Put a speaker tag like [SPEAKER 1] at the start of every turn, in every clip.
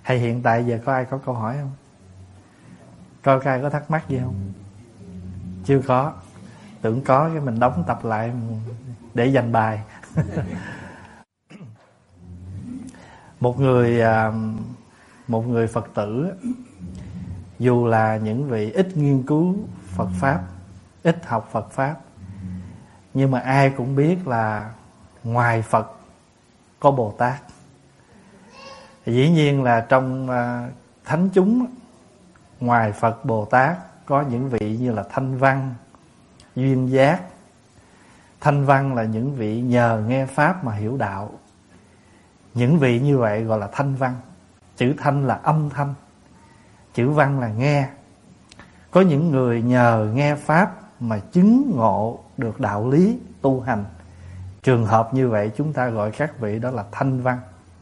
[SPEAKER 1] Hay hiện tại giờ có ai có câu hỏi không? Coi ai có thắc mắc gì không? Chưa có. Tưởng có cái mình đóng tập lại để dành bài. Một người Phật tử, dù là những vị ít nghiên cứu Phật Pháp, ít học Phật Pháp, nhưng mà ai cũng biết là ngoài Phật có Bồ Tát. Dĩ nhiên là trong thánh chúng, ngoài Phật Bồ Tát có những vị như là Thanh Văn, Duyên Giác. Thanh Văn là những vị nhờ nghe Pháp mà hiểu đạo. Những vị như vậy gọi là Thanh Văn. Chữ Thanh là âm thanh, chữ Văn là nghe. Có những người nhờ nghe Pháp mà chứng ngộ được đạo lý tu hành. Trường hợp như vậy chúng ta gọi các vị đó là Thanh Văn.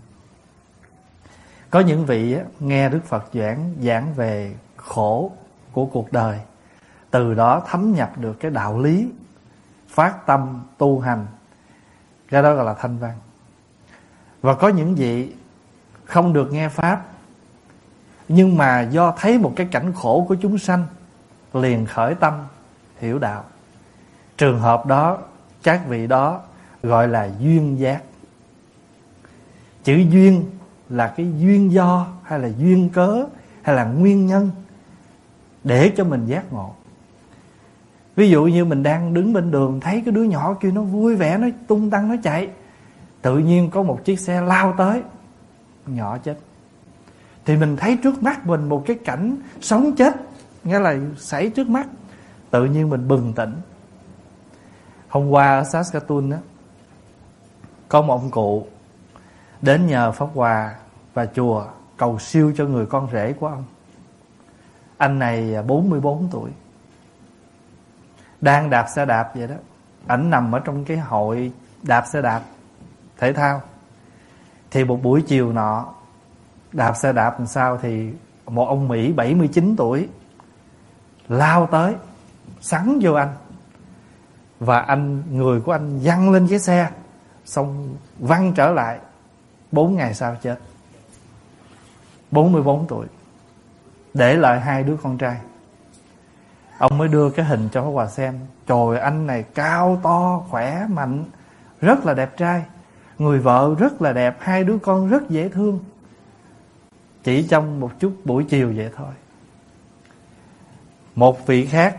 [SPEAKER 1] Có những vị nghe Đức Phật giảng về khổ của cuộc đời, từ đó thấm nhập được cái đạo lý, phát tâm tu hành, cái đó gọi là Thanh Văn. Và có những vị không được nghe Pháp, nhưng mà do thấy một cái cảnh khổ của chúng sanh liền khởi tâm hiểu đạo. Trường hợp đó, các vị đó gọi là duyên giác. Chữ duyên là cái duyên do, hay là duyên cớ, hay là nguyên nhân để cho mình giác ngộ. Ví dụ như mình đang đứng bên đường, thấy cái đứa nhỏ kia nó vui vẻ, nó tung tăng, nó chạy, tự nhiên có một chiếc xe lao tới, nhỏ chết. Thì mình thấy trước mắt mình một cái cảnh sống chết, nghĩa là xảy trước mắt, tự nhiên mình bừng tỉnh. Hôm qua ở Saskatoon á, có một ông cụ đến nhờ Pháp Hòa và chùa cầu siêu cho người con rể của ông. Anh này 44 tuổi, đang đạp xe đạp vậy đó. Ảnh nằm ở trong cái hội đạp xe đạp thể thao. Thì một buổi chiều nọ, đạp xe đạp làm sao thì một ông Mỹ 79 tuổi lao tới, sắn vô anh. Và người của anh văng lên cái xe, xong văng trở lại. 4 ngày sau chết. 44 tuổi, để lại 2 đứa con trai. Ông mới đưa cái hình cho Pháp Hòa xem. Trời, anh này cao to, khỏe, mạnh, rất là đẹp trai. Người vợ rất là đẹp, 2 đứa con rất dễ thương. Chỉ trong một chút buổi chiều vậy thôi. Một vị khác,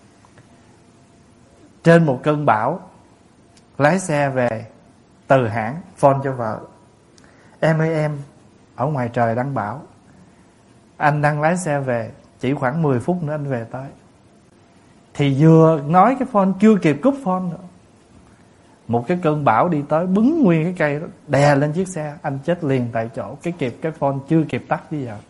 [SPEAKER 1] trên một cơn bão, lái xe về từ hãng, phone cho vợ: Em ơi em, ở ngoài trời đang bão, anh đang lái xe về, chỉ khoảng 10 phút nữa anh về tới. Thì vừa nói cái phone, chưa kịp cúp phone nữa, một cái cơn bão đi tới, bứng nguyên cái cây đó, đè lên chiếc xe, anh chết liền tại chỗ. Cái phone chưa kịp tắt bây giờ.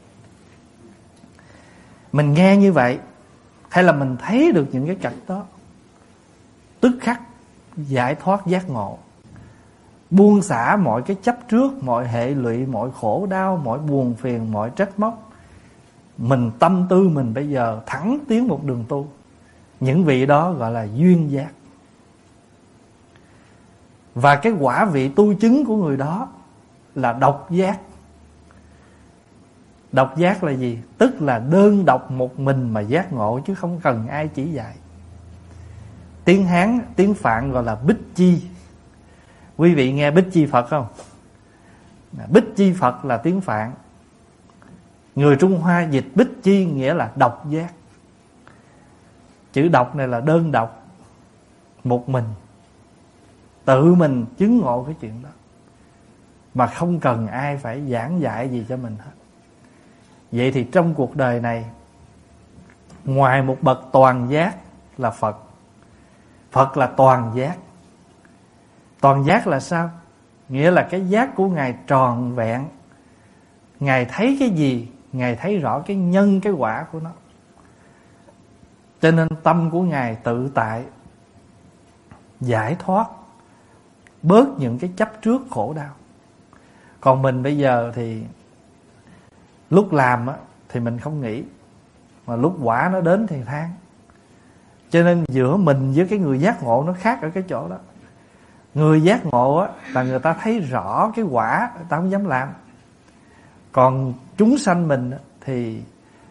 [SPEAKER 1] Mình nghe như vậy, hay là mình thấy được những cái cảnh đó, tức khắc giải thoát giác ngộ, buông xả mọi cái chấp trước, mọi hệ lụy, mọi khổ đau, mọi buồn phiền, mọi trách móc. Mình tâm tư mình bây giờ thẳng tiến một đường tu. Những vị đó gọi là duyên giác. Và cái quả vị tu chứng của người đó là độc giác. Độc giác là gì? Tức là đơn độc một mình mà giác ngộ, chứ không cần ai chỉ dạy. Tiếng Hán, tiếng Phạn gọi là Bích Chi. Quý vị nghe Bích Chi Phật không? Bích Chi Phật là tiếng Phạn. Người Trung Hoa dịch Bích Chi nghĩa là độc giác. Chữ độc này là đơn độc, một mình, tự mình chứng ngộ cái chuyện đó, mà không cần ai phải giảng dạy gì cho mình hết. Vậy thì trong cuộc đời này, ngoài một bậc toàn giác là Phật, Phật là toàn giác. Toàn giác là sao? Nghĩa là cái giác của Ngài tròn vẹn. Ngài thấy cái gì, Ngài thấy rõ cái nhân, cái quả của nó. Cho nên tâm của Ngài tự tại, giải thoát, bớt những cái chấp trước khổ đau. Còn mình bây giờ thì lúc làm á, thì mình không nghĩ, mà lúc quả nó đến thì than. Cho nên giữa mình với cái người giác ngộ nó khác ở cái chỗ đó. Người giác ngộ á, là người ta thấy rõ cái quả, người ta không dám làm. Còn chúng sanh mình thì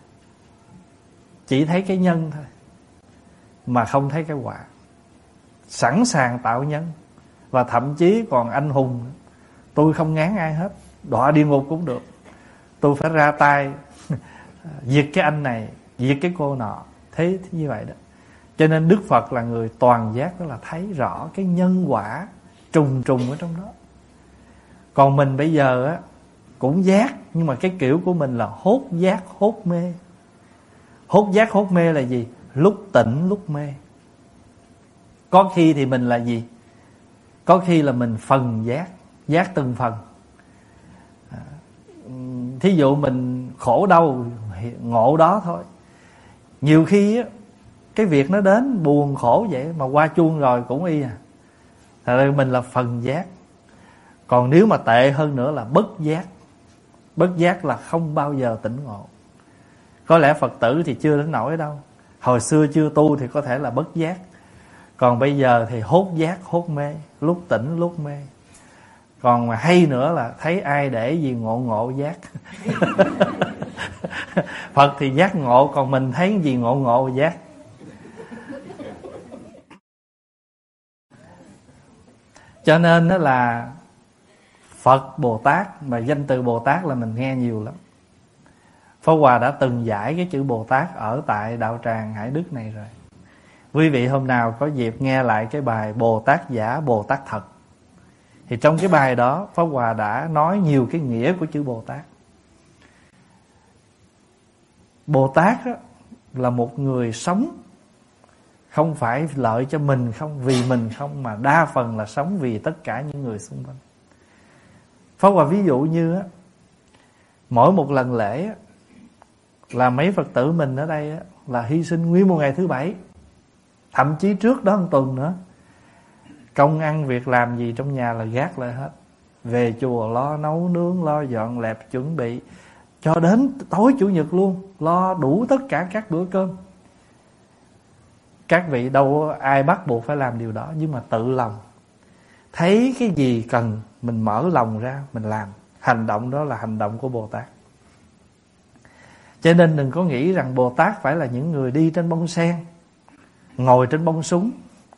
[SPEAKER 1] chỉ thấy cái nhân thôi, mà không thấy cái quả. Sẵn sàng tạo nhân, và thậm chí còn anh hùng: tôi không ngán ai hết, đọa địa ngục cũng được, tôi phải ra tay diệt cái anh này, diệt cái cô nọ. Thế như vậy đó. Cho nên Đức Phật là người toàn giác, đó là thấy rõ cái nhân quả trùng trùng ở trong đó. Còn mình bây giờ á cũng giác, nhưng mà cái kiểu của mình là hốt giác hốt mê. Hốt giác hốt mê là gì? Lúc tỉnh lúc mê. Có khi thì mình là gì? Có khi là mình phần giác, giác từng phần. Thí dụ mình khổ đâu ngộ đó thôi. Nhiều khi á, cái việc nó đến buồn khổ vậy mà qua chuông rồi cũng y à. Thật ra mình là phần giác. Còn nếu mà tệ hơn nữa là bất giác. Bất giác là không bao giờ tỉnh ngộ. Có lẽ Phật tử thì chưa đến nỗi đâu. Hồi xưa chưa tu thì có thể là bất giác. Còn bây giờ thì hốt giác hốt mê, lúc tỉnh lúc mê. Còn mà hay nữa là thấy ai để gì ngộ ngộ giác. Phật thì giác ngộ, còn mình thấy gì ngộ ngộ giác. Cho nên đó là Phật Bồ Tát, mà danh từ Bồ Tát là mình nghe nhiều lắm. Pháp Hòa đã từng giải cái chữ Bồ Tát ở tại đạo tràng Hải Đức này rồi. Quý vị hôm nào có dịp nghe lại cái bài Bồ Tát giả Bồ Tát thật, thì trong cái bài đó Pháp Hòa đã nói nhiều cái nghĩa của chữ Bồ Tát. Bồ Tát là một người sống, không phải lợi cho mình không, vì mình không, mà đa phần là sống vì tất cả những người xung quanh. Pháp Hòa ví dụ như mỗi một lần lễ là mấy Phật tử mình ở đây là hy sinh nguyên một ngày thứ Bảy, thậm chí trước đó một tuần nữa. Công ăn việc làm gì trong nhà là gác lại hết, về chùa lo nấu nướng, lo dọn dẹp chuẩn bị, cho đến tối Chủ nhật luôn, lo đủ tất cả các bữa cơm. Các vị đâu ai bắt buộc phải làm điều đó, nhưng mà tự lòng. Thấy cái gì cần mình mở lòng ra mình làm. Hành động đó là hành động của Bồ Tát. Cho nên đừng có nghĩ rằng Bồ Tát phải là những người đi trên bông sen, ngồi trên bông súng,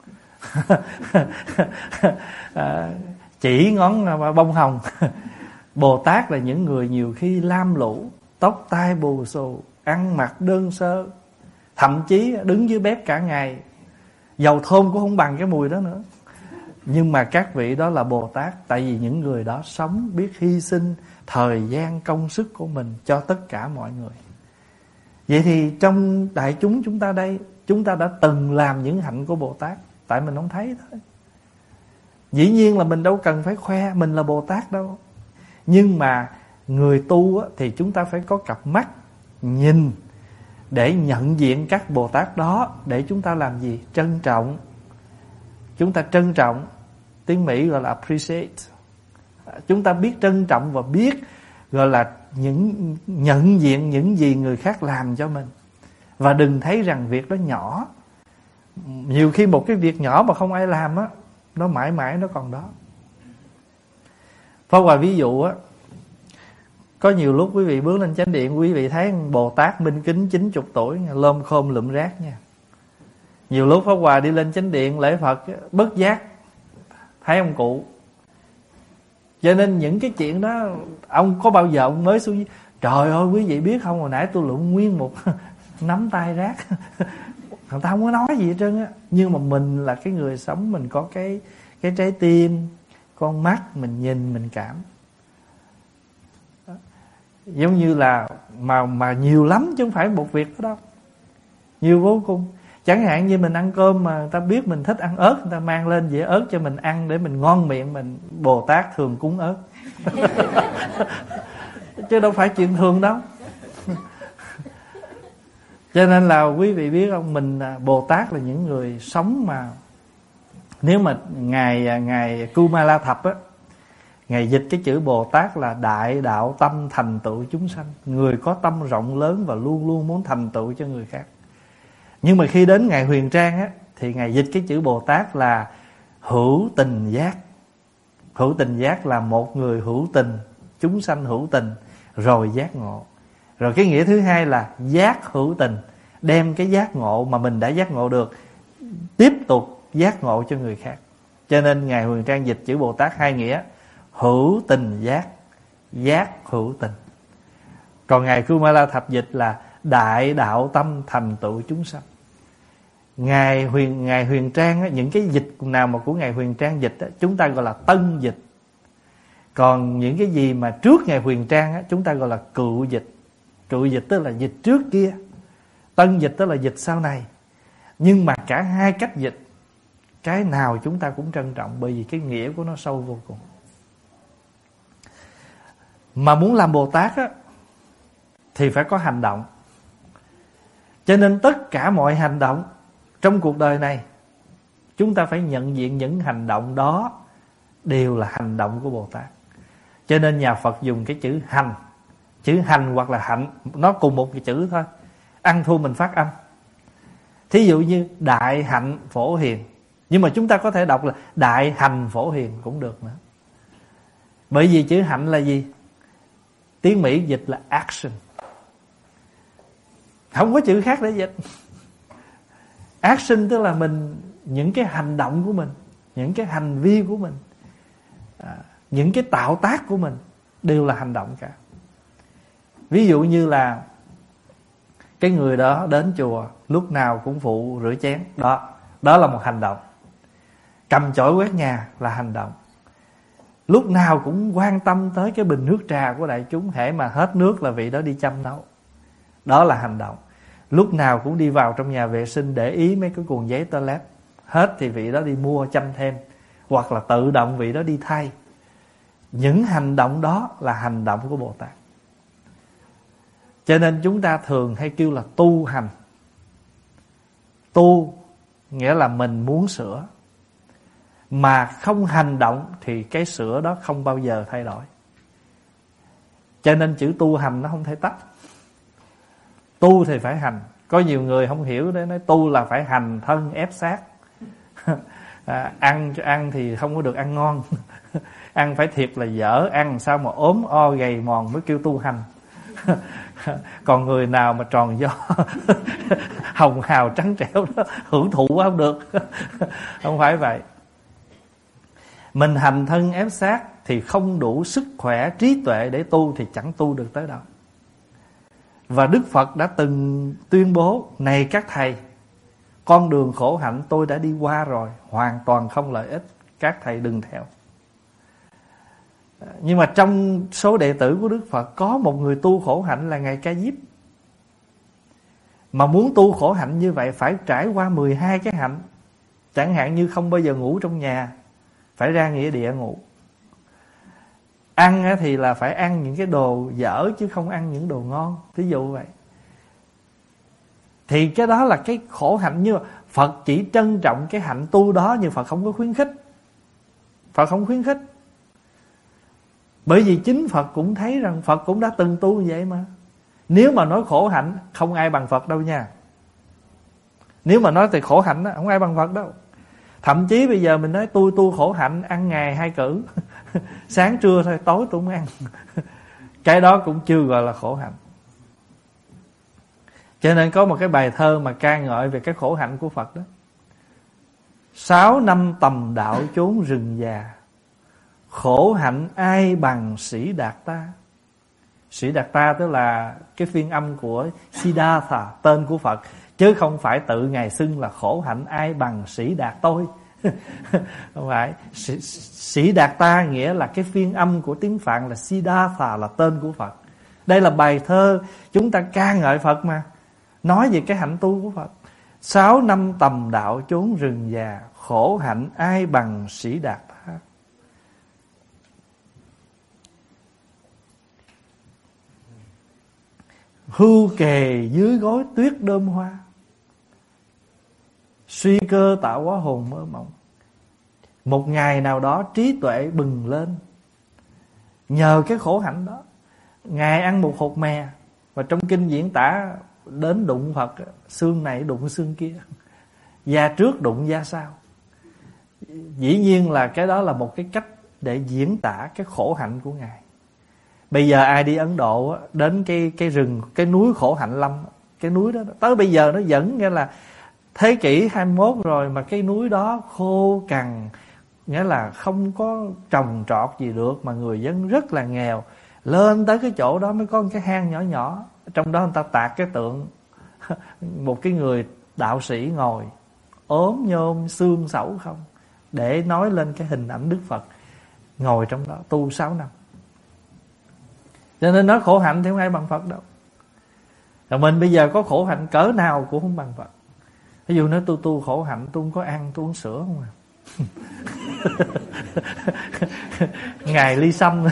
[SPEAKER 1] chỉ ngón bông hồng. Bồ Tát là những người nhiều khi lam lũ, tóc tai bù xù, ăn mặc đơn sơ, thậm chí đứng dưới bếp cả ngày, dầu thơm cũng không bằng cái mùi đó nữa. Nhưng mà các vị đó là Bồ Tát, tại vì những người đó sống biết hy sinh thời gian công sức của mình cho tất cả mọi người. Vậy thì trong đại chúng chúng ta đây, chúng ta đã từng làm những hạnh của Bồ Tát, tại mình không thấy thôi. Dĩ nhiên là mình đâu cần phải khoe mình là Bồ Tát đâu. Nhưng mà người tu thì chúng ta phải có cặp mắt nhìn để nhận diện các Bồ Tát đó, để chúng ta làm gì? Trân trọng. Chúng ta trân trọng, tiếng Mỹ gọi là appreciate. Chúng ta biết trân trọng và biết gọi là nhận diện những gì người khác làm cho mình. Và đừng thấy rằng việc đó nhỏ. Nhiều khi một cái việc nhỏ mà không ai làm á, nó mãi mãi nó còn đó. Pháp Hòa ví dụ á, có nhiều lúc quý vị bước lên chánh điện, quý vị thấy Bồ Tát minh kính 90 tuổi, lôm khôm lụm rác nha. Nhiều lúc Pháp Hòa đi lên chánh điện lễ Phật, bất giác thấy ông cụ. Cho nên những cái chuyện đó, ông có bao giờ ông mới xuống, trời ơi quý vị biết không, hồi nãy tôi lụm nguyên một nắm tay rác. Người ta không có nói gì hết trơn á. Nhưng mà mình là cái người sống, mình có cái trái tim, con mắt, mình nhìn, mình cảm. Giống như là mà nhiều lắm chứ không phải một việc đó đâu. Nhiều vô cùng. Chẳng hạn như mình ăn cơm mà người ta biết mình thích ăn ớt, người ta mang lên dĩa ớt cho mình ăn để mình ngon miệng mình. Bồ Tát thường cúng ớt. Chứ đâu phải chuyện thường đâu. Cho nên là quý vị biết không, mình Bồ Tát là những người sống mà nếu mà ngài Kumala Thập á, ngài dịch cái chữ Bồ Tát là đại đạo tâm thành tựu chúng sanh, người có tâm rộng lớn và luôn luôn muốn thành tựu cho người khác. Nhưng mà khi đến ngài Huyền Trang á, thì ngài dịch cái chữ Bồ Tát là hữu tình giác. Hữu tình giác là một người hữu tình, chúng sanh hữu tình rồi giác ngộ. Rồi cái nghĩa thứ hai là giác hữu tình, đem cái giác ngộ mà mình đã giác ngộ được tiếp tục giác ngộ cho người khác. Cho nên Ngài Huyền Trang dịch chữ Bồ Tát hai nghĩa: hữu tình giác, giác hữu tình. Còn Ngài Kumala Thập dịch là đại đạo tâm thành tựu chúng sanh. Ngài Huyền Trang, những cái dịch nào mà của Ngài Huyền Trang dịch chúng ta gọi là tân dịch. Còn những cái gì mà trước Ngài Huyền Trang chúng ta gọi là cựu dịch. Cựu dịch tức là dịch trước kia, tân dịch tức là dịch sau này. Nhưng mà cả hai cách dịch, cái nào chúng ta cũng trân trọng, bởi vì cái nghĩa của nó sâu vô cùng. Mà muốn làm Bồ Tát thì phải có hành động. Cho nên tất cả mọi hành động trong cuộc đời này, chúng ta phải nhận diện những hành động đó đều là hành động của Bồ Tát. Cho nên nhà Phật dùng cái chữ hành. Chữ hành hoặc là hạnh nó cùng một cái chữ thôi, ăn thua mình phát âm. Thí dụ như đại hạnh phổ hiền, nhưng mà chúng ta có thể đọc là đại hành phổ hiền cũng được nữa. Bởi vì chữ hạnh là gì? Tiếng Mỹ dịch là action, không có chữ khác để dịch. Action tức là mình, những cái hành động của mình, những cái hành vi của mình, những cái tạo tác của mình đều là hành động cả. Ví dụ như là cái người đó đến chùa lúc nào cũng phụ rửa chén, đó là một hành động. Cầm chổi quét nhà là hành động. Lúc nào cũng quan tâm tới cái bình nước trà của đại chúng, hễ mà hết nước là vị đó đi chăm nấu, đó là hành động. Lúc nào cũng đi vào trong nhà vệ sinh để ý mấy cái cuộn giấy toilet, hết thì vị đó đi mua chăm thêm, hoặc là tự động vị đó đi thay. Những hành động đó là hành động của Bồ Tát. Cho nên chúng ta thường hay kêu là tu hành. Tu nghĩa là mình muốn sửa, mà không hành động thì cái sửa đó không bao giờ thay đổi. Cho nên chữ tu hành nó không thể tách. Tu thì phải hành. Có nhiều người không hiểu đấy, nói tu là phải hành thân ép xác. Ăn thì không có được ăn ngon. Ăn phải thiệt là dở, ăn sao mà ốm o gầy mòn mới kêu tu hành. Còn người nào mà tròn do hồng hào trắng trẻo đó, hưởng thụ không được. Không phải vậy. Mình hành thân ép xác thì không đủ sức khỏe trí tuệ để tu, thì chẳng tu được tới đâu. Và Đức Phật đã từng tuyên bố: này các thầy, con đường khổ hạnh tôi đã đi qua rồi, hoàn toàn không lợi ích, các thầy đừng theo. Nhưng mà trong số đệ tử của Đức Phật có một người tu khổ hạnh là Ngài Ca Diếp. Mà muốn tu khổ hạnh như vậy phải trải qua 12 cái hạnh. Chẳng hạn như không bao giờ ngủ trong nhà, phải ra nghĩa địa ngủ. Ăn thì là phải ăn những cái đồ dở chứ không ăn những đồ ngon, ví dụ vậy. Thì cái đó là cái khổ hạnh. Nhưng mà Phật chỉ trân trọng cái hạnh tu đó, nhưng Phật không có khuyến khích. Phật không khuyến khích. Bởi vì chính Phật cũng thấy rằng Phật cũng đã từng tu như vậy mà. Nếu mà nói khổ hạnh, không ai bằng Phật đâu nha. Nếu mà nói thì khổ hạnh không ai bằng Phật đâu. Thậm chí bây giờ mình nói tôi tu khổ hạnh, ăn ngày 2 cữ sáng trưa thôi, tối tôi không ăn. Cái đó cũng chưa gọi là khổ hạnh. Cho nên có một cái bài thơ mà ca ngợi về cái khổ hạnh của Phật đó: 6 năm tầm đạo chốn rừng già, khổ hạnh ai bằng Sĩ Đạt Ta. Sĩ Đạt Ta tức là cái phiên âm của Siddhartha, tên của Phật, chứ không phải tự Ngài xưng là khổ hạnh ai bằng Sĩ Đạt tôi. Không phải. Sĩ Đạt Ta nghĩa là cái phiên âm của tiếng Phạn là Siddhartha, là tên của Phật. Đây là bài thơ chúng ta ca ngợi Phật mà, nói về cái hạnh tu của Phật. 6 năm tầm đạo chốn rừng già, khổ hạnh ai bằng Sĩ Đạt Ta. Hưu kề dưới gối tuyết đơm hoa, suy cơ tạo hóa hồn mơ mộng. Một ngày nào đó trí tuệ bừng lên, nhờ cái khổ hạnh đó. Ngài ăn một hột mè, và trong kinh diễn tả đến đụng Phật, xương này đụng xương kia, da trước đụng da sau. Dĩ nhiên là cái đó là một cái cách để diễn tả cái khổ hạnh của Ngài. Bây giờ ai đi Ấn Độ á, đến cái rừng, cái núi Khổ Hạnh Lâm, cái núi đó tới bây giờ nó vẫn nghĩa là thế kỷ 21 rồi mà cái núi đó khô cằn, nghĩa là không có trồng trọt gì được, mà người dân rất là nghèo. Lên tới cái chỗ đó mới có một cái hang nhỏ nhỏ, trong đó người ta tạc cái tượng một cái người đạo sĩ ngồi ốm nhôm xương sẩu không, để nói lên cái hình ảnh Đức Phật ngồi trong đó tu 6 năm. Cho nên nói khổ hạnh thì không ai bằng Phật đâu. Rồi mình bây giờ có khổ hạnh cỡ nào cũng không bằng Phật. Ví dụ nói tôi tu khổ hạnh, tôi không có ăn, tôi uống sữa không à. Ngày ly sâm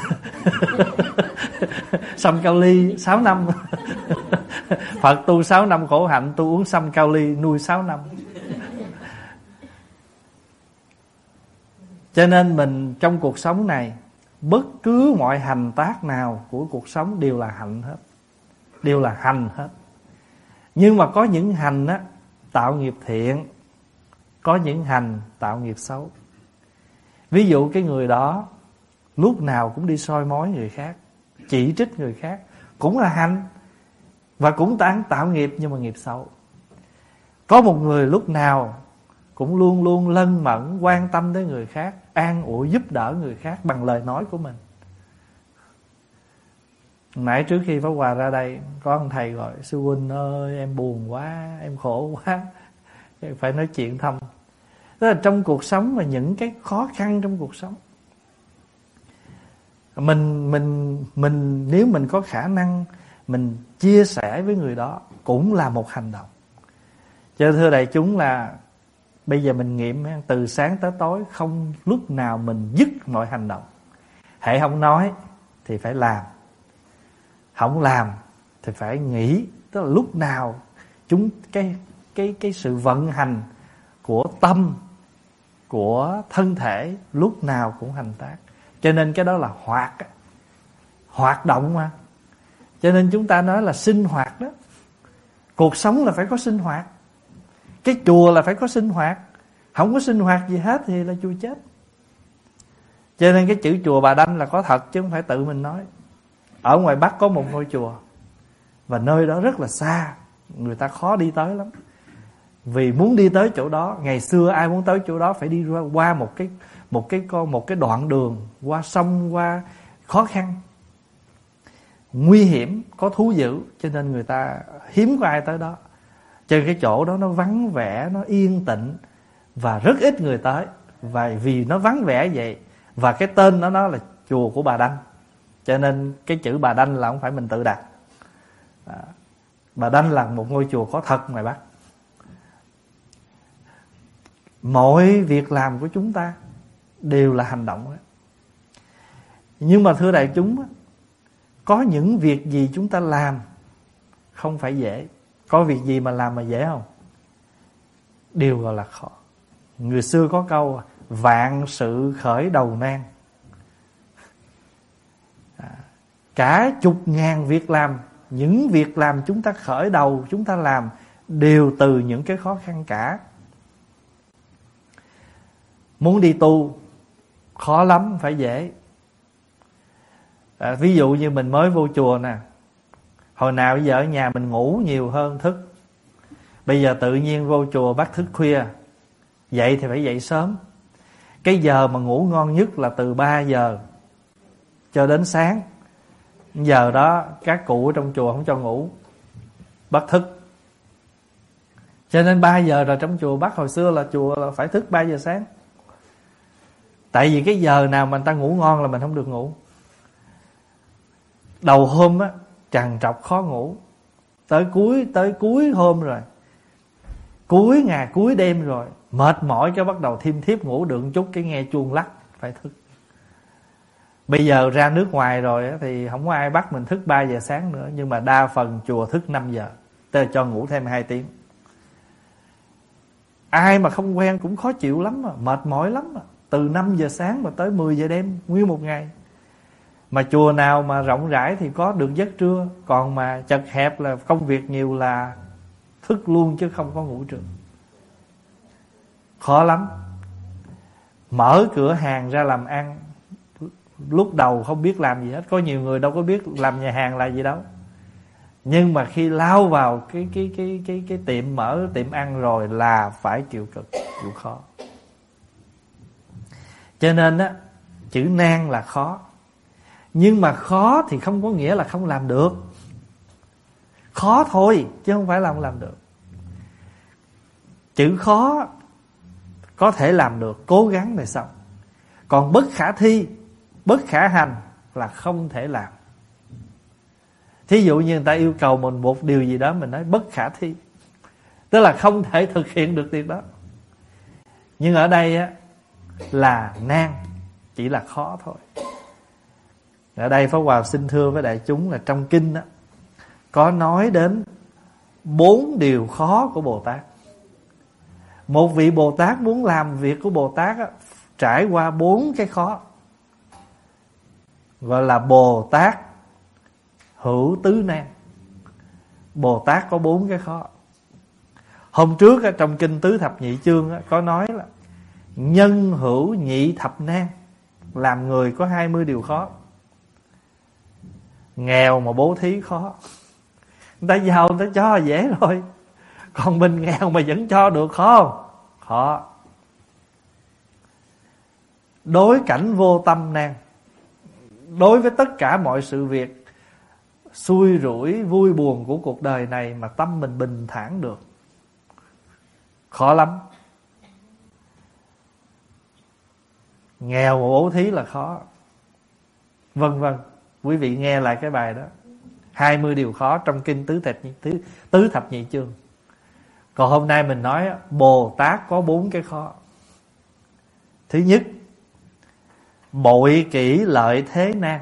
[SPEAKER 1] sâm cao ly 6 năm. Phật tu 6 năm khổ hạnh, tôi uống sâm cao ly nuôi 6 năm. Cho nên mình trong cuộc sống này, bất cứ mọi hành tác nào của cuộc sống đều là hạnh hết, đều là hành hết. Nhưng mà có những hành á tạo nghiệp thiện, có những hành tạo nghiệp xấu. Ví dụ cái người đó lúc nào cũng đi soi mói người khác, chỉ trích người khác, cũng là hành và cũng tạo nghiệp, nhưng mà nghiệp xấu. Có một người lúc nào cũng luôn luôn lân mẫn quan tâm tới người khác, an ủi giúp đỡ người khác bằng lời nói của mình. Nãy trước khi Pháp Hòa ra đây, có ông thầy gọi: sư huynh ơi, em buồn quá, em khổ quá, phải nói chuyện thăm. Tức là trong cuộc sống mà những cái khó khăn trong cuộc sống, mình nếu mình có khả năng mình chia sẻ với người đó cũng là một hành động. Cho thưa đại chúng là bây giờ mình nghiệm từ sáng tới tối, không lúc nào mình dứt mọi hành động. Hễ không nói thì phải làm, không làm thì phải nghĩ. Tức là lúc nào chúng cái sự vận hành của tâm, của thân thể lúc nào cũng hành tác. Cho nên cái đó là hoạt động mà. Cho nên chúng ta nói là sinh hoạt đó. Cuộc sống là phải có sinh hoạt. Cái chùa là phải có sinh hoạt. Không có sinh hoạt gì hết thì là chùa chết. Cho nên cái chữ chùa Bà Đanh là có thật chứ không phải tự mình nói. Ở ngoài Bắc có một ngôi chùa, và nơi đó rất là xa, người ta khó đi tới lắm. Vì muốn đi tới chỗ đó, ngày xưa ai muốn tới chỗ đó phải đi qua một cái đoạn đường, qua sông, qua khó khăn, nguy hiểm, có thú dữ, cho nên người ta hiếm có ai tới đó. Cho nên cái chỗ đó nó vắng vẻ, nó yên tĩnh và rất ít người tới. Và vì nó vắng vẻ vậy, và cái tên nó là chùa của Bà Đanh, cho nên cái chữ Bà Đanh là không phải mình tự đặt. Bà Đanh là một ngôi chùa có thật ngoài Bắc. Mọi việc làm của chúng ta đều là hành động. Nhưng mà thưa đại chúng, có những việc gì chúng ta làm không phải dễ. Có việc gì mà làm mà dễ không? Đều gọi là khó. Người xưa có câu: vạn sự khởi đầu nan. Cả chục ngàn việc làm, những việc làm chúng ta khởi đầu, chúng ta làm đều từ những cái khó khăn cả. Muốn đi tu khó lắm, không phải dễ. Ví dụ như mình mới vô chùa nè, hồi nào bây giờ ở nhà mình ngủ nhiều hơn thức. Bây giờ tự nhiên vô chùa bắt thức khuya, dậy thì phải dậy sớm. Cái giờ mà ngủ ngon nhất là từ 3 giờ cho đến sáng. Giờ đó các cụ ở trong chùa không cho ngủ, bắt thức. Cho nên 3 giờ rồi trong chùa bắt. Hồi xưa là chùa là phải thức 3 giờ sáng. Tại vì cái giờ nào mà người ta ngủ ngon là mình không được ngủ. Đầu hôm á trằn trọc khó ngủ, tới cuối hôm rồi, cuối ngày cuối đêm rồi, mệt mỏi cái bắt đầu thêm thiếp ngủ được chút, cái nghe chuông lắc phải thức. Bây giờ ra nước ngoài rồi thì không có ai bắt mình thức 3 giờ sáng nữa, nhưng mà đa phần chùa thức 5 giờ, tức là cho ngủ thêm 2 tiếng. Ai mà không quen cũng khó chịu lắm mà, mệt mỏi lắm mà. Từ 5 giờ sáng mà tới 10 giờ đêm nguyên một ngày. Mà chùa nào mà rộng rãi thì có được giấc trưa, còn mà chật hẹp là công việc nhiều là thức luôn chứ không có ngủ trường. Khó lắm. Mở cửa hàng ra làm ăn lúc đầu không biết làm gì hết. Có nhiều người đâu có biết làm nhà hàng là gì đâu, nhưng mà khi lao vào cái tiệm mở tiệm ăn rồi là phải chịu cực, chịu khó. Cho nên á, chữ nan là khó. Nhưng mà khó thì không có nghĩa là không làm được. Khó thôi chứ không phải là không làm được. Chữ khó có thể làm được, cố gắng rồi xong. Còn bất khả thi, bất khả hành là không thể làm. Thí dụ như người ta yêu cầu mình một điều gì đó, mình nói bất khả thi, tức là không thể thực hiện được việc đó. Nhưng ở đây á, là nan, chỉ là khó thôi. Ở đây Pháp Hòa xin thưa với đại chúng là trong kinh á, có nói đến 4 điều khó của Bồ Tát. Một vị Bồ Tát muốn làm việc của Bồ Tát á, trải qua 4 cái khó, gọi là Bồ Tát hữu tứ nan. Bồ Tát có 4 cái khó. Hôm trước á, trong kinh Tứ Thập Nhị Chương á, có nói là nhân hữu nhị thập nan. Làm người có 20 điều khó. Nghèo mà bố thí khó. Người ta giàu người ta cho dễ thôi, còn mình nghèo mà vẫn cho được khó không? Khó. Đối cảnh vô tâm nan. Đối với tất cả mọi sự việc xui rủi vui buồn của cuộc đời này mà tâm mình bình thản được, khó lắm. Nghèo mà bố thí là khó, vân vân. Quý vị nghe lại cái bài đó, 20 điều khó trong kinh Tứ Thập Nhị Chương. Còn hôm nay mình nói Bồ Tát có 4 cái khó. Thứ nhất, bội kỹ lợi thế nan.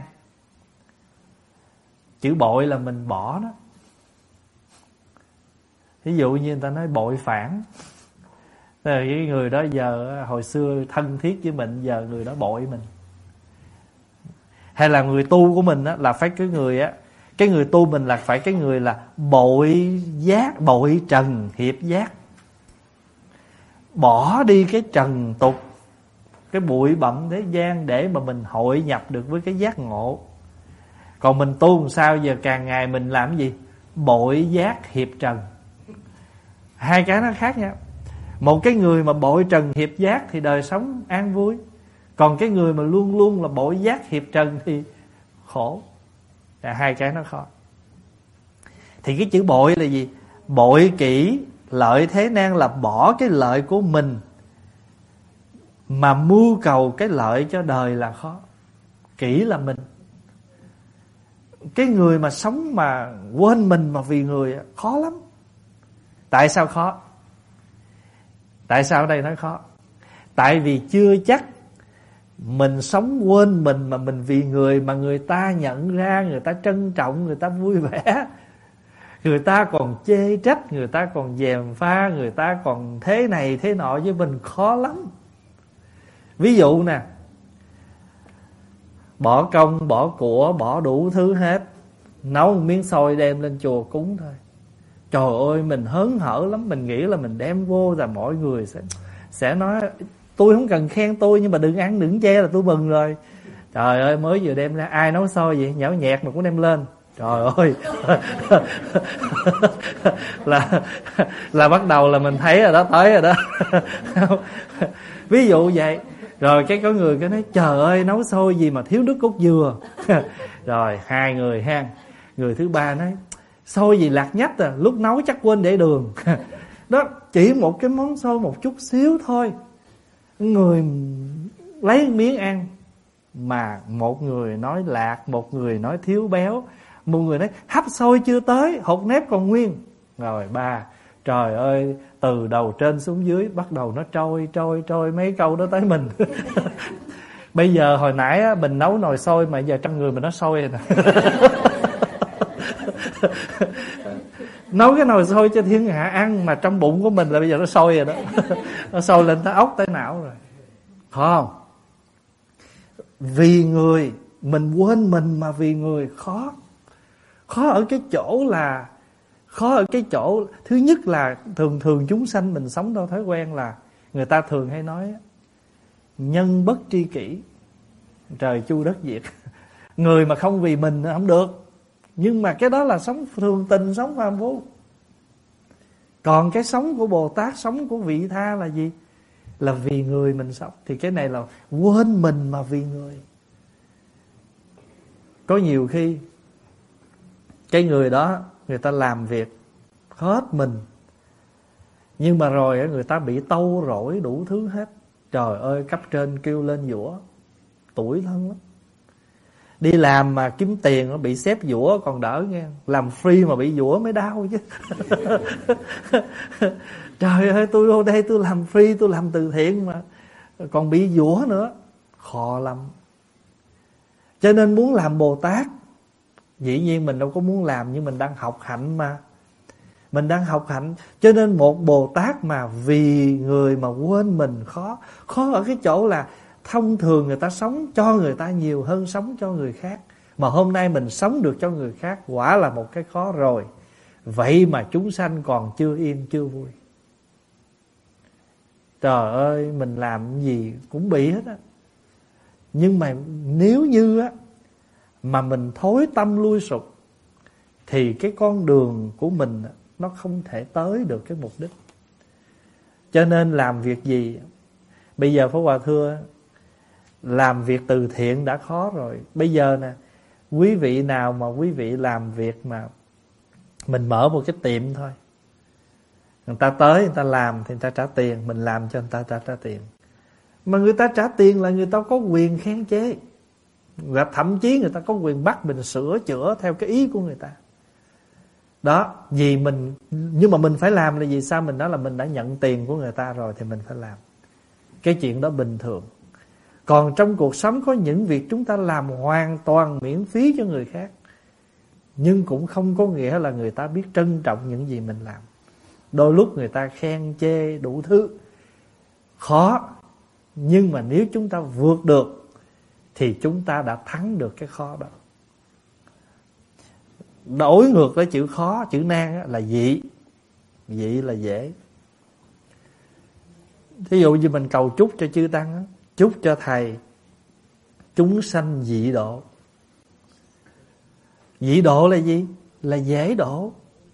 [SPEAKER 1] Chữ bội là mình bỏ đó. Ví dụ như người ta nói bội phản, tức là cái người đó giờ hồi xưa thân thiết với mình, giờ người đó bội mình. Hay là người tu của mình á, là phải cái người á, cái người tu mình là phải cái người là bội giác, bội trần hiệp giác. Bỏ đi cái trần tục, cái bụi bặm thế gian để mà mình hội nhập được với cái giác ngộ. Còn mình tu làm sao giờ càng ngày mình làm cái gì? Bội giác hiệp trần. Hai cái nó khác nhau. Một cái người mà bội trần hiệp giác thì đời sống an vui. Còn cái người mà luôn luôn là bội giác hiệp trần thì khổ. Hai cái nó khó. Thì cái chữ bội là gì? Bội kỹ lợi thế nan là bỏ cái lợi của mình mà mưu cầu cái lợi cho đời là khó. Kỹ là mình. Cái người mà sống mà quên mình mà vì người khó lắm. Tại sao khó? Tại sao ở đây nói khó? Tại vì chưa chắc mình sống quên mình mà mình vì người mà người ta nhận ra, người ta trân trọng, người ta vui vẻ, người ta còn chê trách, người ta còn gièm pha, người ta còn thế này thế nọ với mình khó lắm. Ví dụ nè, bỏ công, bỏ của, bỏ đủ thứ hết, nấu một miếng xôi đem lên chùa cúng thôi. Trời ơi, mình hớn hở lắm. Mình nghĩ là mình đem vô là mọi người sẽ nói tôi không cần khen tôi, nhưng mà đừng ăn đừng chê là tôi mừng rồi. Trời ơi, mới vừa đem ra, ai nấu xôi vậy, nhão nhẹt mà cũng đem lên. Trời ơi. là bắt đầu là mình thấy rồi đó, tới rồi đó. Ví dụ vậy. Rồi cái có người cái nói trời ơi, nấu xôi gì mà thiếu nước cốt dừa. Rồi hai người ha. Người thứ ba nói xôi gì lạc nhách à, lúc nấu chắc quên để đường. Đó, chỉ một cái món xôi một chút xíu thôi, người lấy miếng ăn. Mà một người nói lạc, một người nói thiếu béo, một người nói hấp xôi chưa tới, hột nếp còn nguyên. Rồi ba, trời ơi, từ đầu trên xuống dưới bắt đầu nó trôi mấy câu đó tới mình. Bây giờ hồi nãy á, mình nấu nồi xôi mà giờ trong người mình nó sôi rồi nè. Nấu cái nồi xôi cho thiên hạ ăn mà trong bụng của mình là bây giờ nó sôi rồi đó. Nó sôi lên tới ốc tới não rồi. Không? Vì người, mình quên mình mà vì người khó. Khó ở cái chỗ là, khó ở cái chỗ thứ nhất là thường chúng sanh mình sống theo thói quen là người ta thường hay nói nhân bất tri kỷ. Trời chu đất diệt. Người mà không vì mình không được. Nhưng mà cái đó là sống thường tình, sống phàm phu. Còn cái sống của Bồ Tát, sống của vị tha là gì? Là vì người mình sống. Thì cái này là quên mình mà vì người. Có nhiều khi cái người đó người ta làm việc hết mình, nhưng mà rồi người ta bị tâu rỗi đủ thứ hết. Trời ơi, cấp trên kêu lên giũa, tủi thân lắm. Đi làm mà kiếm tiền nó bị sếp giũa còn đỡ nghe. Làm free mà bị giũa mới đau chứ. Trời ơi, tôi vô đây tôi làm free, tôi làm từ thiện mà còn bị giũa nữa, khó lắm. Cho nên muốn làm Bồ Tát, dĩ nhiên mình đâu có muốn làm, nhưng mình đang học hạnh mà. Mình đang học hạnh. Cho nên một Bồ Tát mà vì người mà quên mình khó. Khó ở cái chỗ là thông thường người ta sống cho người ta nhiều hơn sống cho người khác. Mà hôm nay mình sống được cho người khác, quả là một cái khó rồi. Vậy mà chúng sanh còn chưa yên chưa vui. Trời ơi, mình làm gì cũng bị hết á. Nhưng mà nếu như á mà mình thối tâm lui sụp, thì cái con đường của mình nó không thể tới được cái mục đích. Cho nên làm việc gì, bây giờ Pháp Hòa thưa, làm việc từ thiện đã khó rồi. Bây giờ nè, quý vị nào mà quý vị làm việc mà mình mở một cái tiệm thôi, người ta tới người ta làm thì người ta trả tiền, mình làm cho người ta trả tiền. Mà người ta trả tiền là người ta có quyền khen chế, và thậm chí người ta có quyền bắt mình sửa chữa theo cái ý của người ta. Đó, vì mình, nhưng mà mình phải làm là gì? Sao mình nói là mình đã nhận tiền của người ta rồi thì mình phải làm. Cái chuyện đó bình thường. Còn trong cuộc sống có những việc chúng ta làm hoàn toàn miễn phí cho người khác, nhưng cũng không có nghĩa là người ta biết trân trọng những gì mình làm. Đôi lúc người ta khen chê đủ thứ, khó. Nhưng mà nếu chúng ta vượt được thì chúng ta đã thắng được cái khó đó. Đối ngược với chữ khó, chữ nan là dị. Dị là dễ. Thí dụ như mình cầu chúc cho chư Tăng, chúc cho thầy chúng sanh dị độ. Dị độ là gì? Là dễ độ.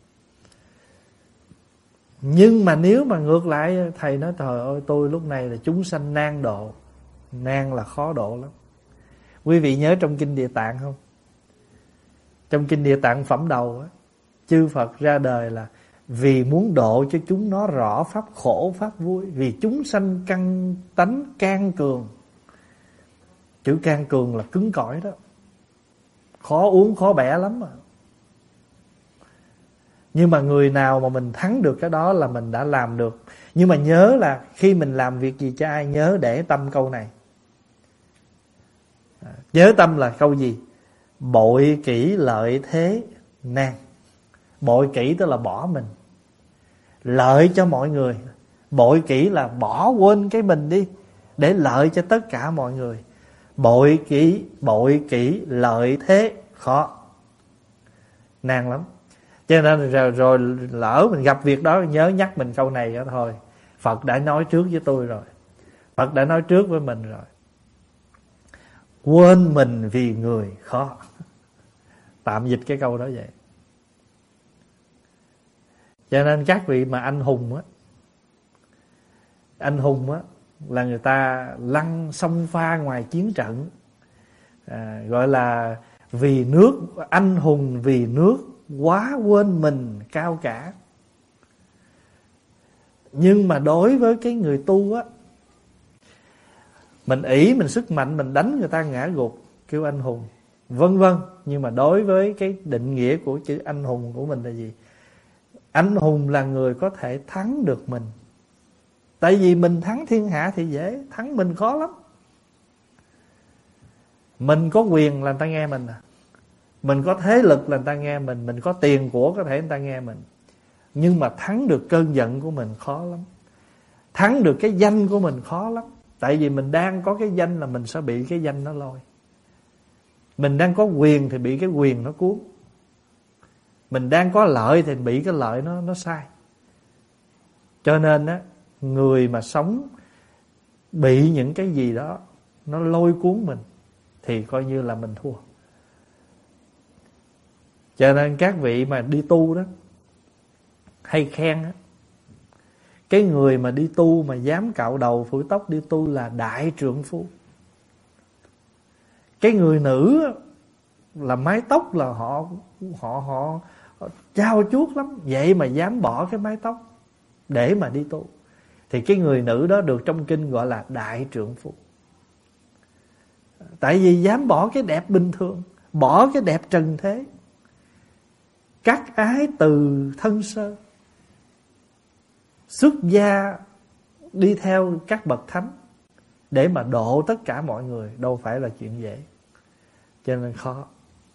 [SPEAKER 1] Nhưng mà nếu mà ngược lại, thầy nói trời ơi tôi lúc này là chúng sanh nan độ. Nan là khó độ lắm. Quý vị nhớ trong Kinh Địa Tạng không? Trong Kinh Địa Tạng phẩm đầu á, chư Phật ra đời là vì muốn độ cho chúng nó rõ pháp khổ pháp vui. Vì chúng sanh căn tánh can cường. Chữ can cường là cứng cỏi đó, khó uống khó bẻ lắm mà. Nhưng mà người nào mà mình thắng được cái đó là mình đã làm được. Nhưng mà nhớ là khi mình làm việc gì cho ai, nhớ để tâm câu này. Nhớ tâm là câu gì? Bội kỹ lợi thế nan. Bội kỹ tức là bỏ mình, lợi cho mọi người. Bội kỹ là bỏ quên cái mình đi để lợi cho tất cả mọi người. Bội kỹ lợi thế khó, nan lắm. Cho nên rồi lỡ mình gặp việc đó, nhớ nhắc mình câu này đó thôi. Phật đã nói trước với tôi rồi, Phật đã nói trước với mình rồi. Quên mình vì người khó. Tạm dịch cái câu đó vậy. Cho nên các vị mà anh hùng á, anh hùng á là người ta lăn sông pha ngoài chiến trận, gọi là vì nước, anh hùng vì nước quá quên mình cao cả. Nhưng mà đối với cái người tu á, mình ỷ mình sức mạnh, mình đánh người ta ngã gục kêu anh hùng, vân vân. Nhưng mà đối với cái định nghĩa của chữ anh hùng của mình là gì? Anh hùng là người có thể thắng được mình. Tại vì mình thắng thiên hạ thì dễ, thắng mình khó lắm. Mình có quyền là người ta nghe mình à, mình có thế lực là người ta nghe mình có tiền của có thể người ta nghe mình. Nhưng mà thắng được cơn giận của mình khó lắm. Thắng được cái danh của mình khó lắm. Tại vì mình đang có cái danh là mình sẽ bị cái danh nó lôi. Mình đang có quyền thì bị cái quyền nó cuốn. Mình đang có lợi thì bị cái lợi nó sai. Cho nên á, người mà sống bị những cái gì đó nó lôi cuốn mình, thì coi như là mình thua. Cho nên các vị mà đi tu đó hay khen á, cái người mà đi tu mà dám cạo đầu phủi tóc đi tu là đại trượng phu. Cái người nữ á, là mái tóc là họ trao chuốt lắm, vậy mà dám bỏ cái mái tóc để mà đi tu, thì cái người nữ đó được trong kinh gọi là đại trượng phu. Tại vì dám bỏ cái đẹp bình thường, bỏ cái đẹp trần thế, cắt ái từ thân sơ, xuất gia đi theo các bậc thánh để mà độ tất cả mọi người, đâu phải là chuyện dễ, cho nên khó.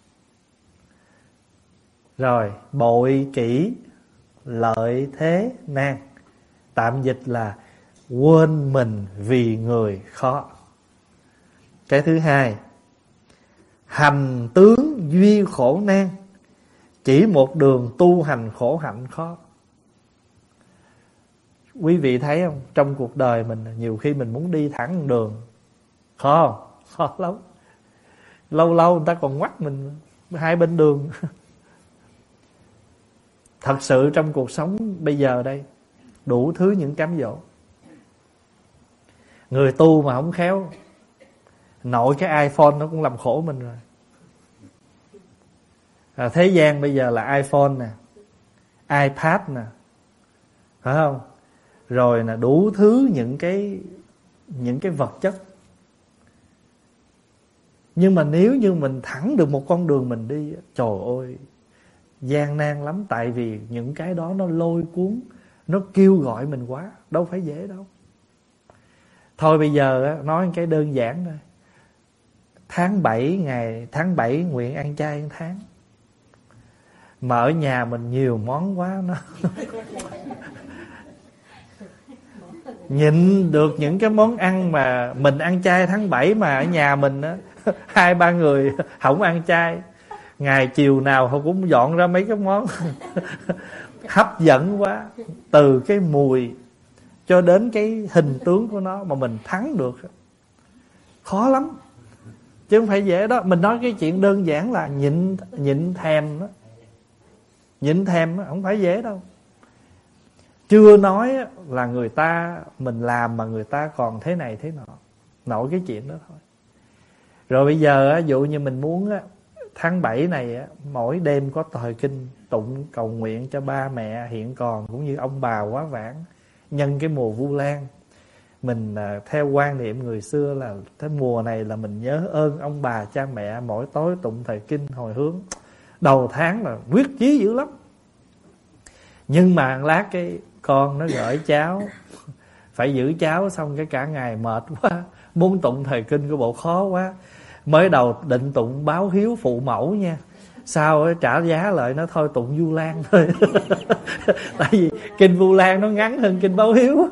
[SPEAKER 1] Rồi, bội kỹ lợi thế nan, tạm dịch là quên mình vì người khó. Cái thứ hai, hành tướng duy khổ nan, chỉ một đường tu hành khổ hạnh khó. Quý vị thấy không, trong cuộc đời mình nhiều khi mình muốn đi thẳng đường, khó lắm. Lâu lâu người ta còn ngoắt mình hai bên đường. Thật sự trong cuộc sống bây giờ đây, đủ thứ những cám dỗ. Người tu mà không khéo, nội cái iPhone nó cũng làm khổ mình rồi. Thế gian bây giờ là iPhone nè, iPad nè, phải không? Rồi là đủ thứ những cái vật chất. Nhưng mà nếu như mình thẳng được một con đường mình đi, trời ơi, gian nan lắm. Tại vì những cái đó nó lôi cuốn, nó kêu gọi mình quá, đâu phải dễ đâu. Thôi bây giờ nói cái đơn giản thôi. Ngày tháng 7 nguyện ăn chay 1 tháng. Mà ở nhà mình nhiều món quá, nó nhịn được những cái món ăn mà mình ăn chay tháng 7 mà ở nhà mình á 2-3 người không ăn chay, ngày chiều nào họ cũng dọn ra mấy cái món hấp dẫn quá, từ cái mùi cho đến cái hình tướng của nó mà mình thắng được, khó lắm chứ không phải dễ đó. Mình nói cái chuyện đơn giản là nhịn thèm đó, nhịn thèm đó, không phải dễ đâu. Chưa nói là người ta mình làm mà người ta còn thế này thế nọ, nổi cái chuyện đó thôi. Rồi bây giờ ví dụ như mình muốn tháng 7 này mỗi đêm có thời kinh tụng cầu nguyện cho ba mẹ hiện còn cũng như ông bà quá vãng, nhân cái mùa Vu Lan. Mình theo quan niệm người xưa là cái mùa này là mình nhớ ơn ông bà cha mẹ, mỗi tối tụng thời kinh hồi hướng. Đầu tháng là quyết chí dữ lắm. Nhưng mà lát cái con nó gửi cháu, phải giữ cháu, xong cái cả ngày mệt quá, muốn tụng thời kinh của bộ khó quá. Mới đầu định tụng báo hiếu phụ mẫu nha, sau trả giá lại nó thôi tụng Vu Lan thôi. Tại vì kinh Vu Lan nó ngắn hơn kinh báo hiếu.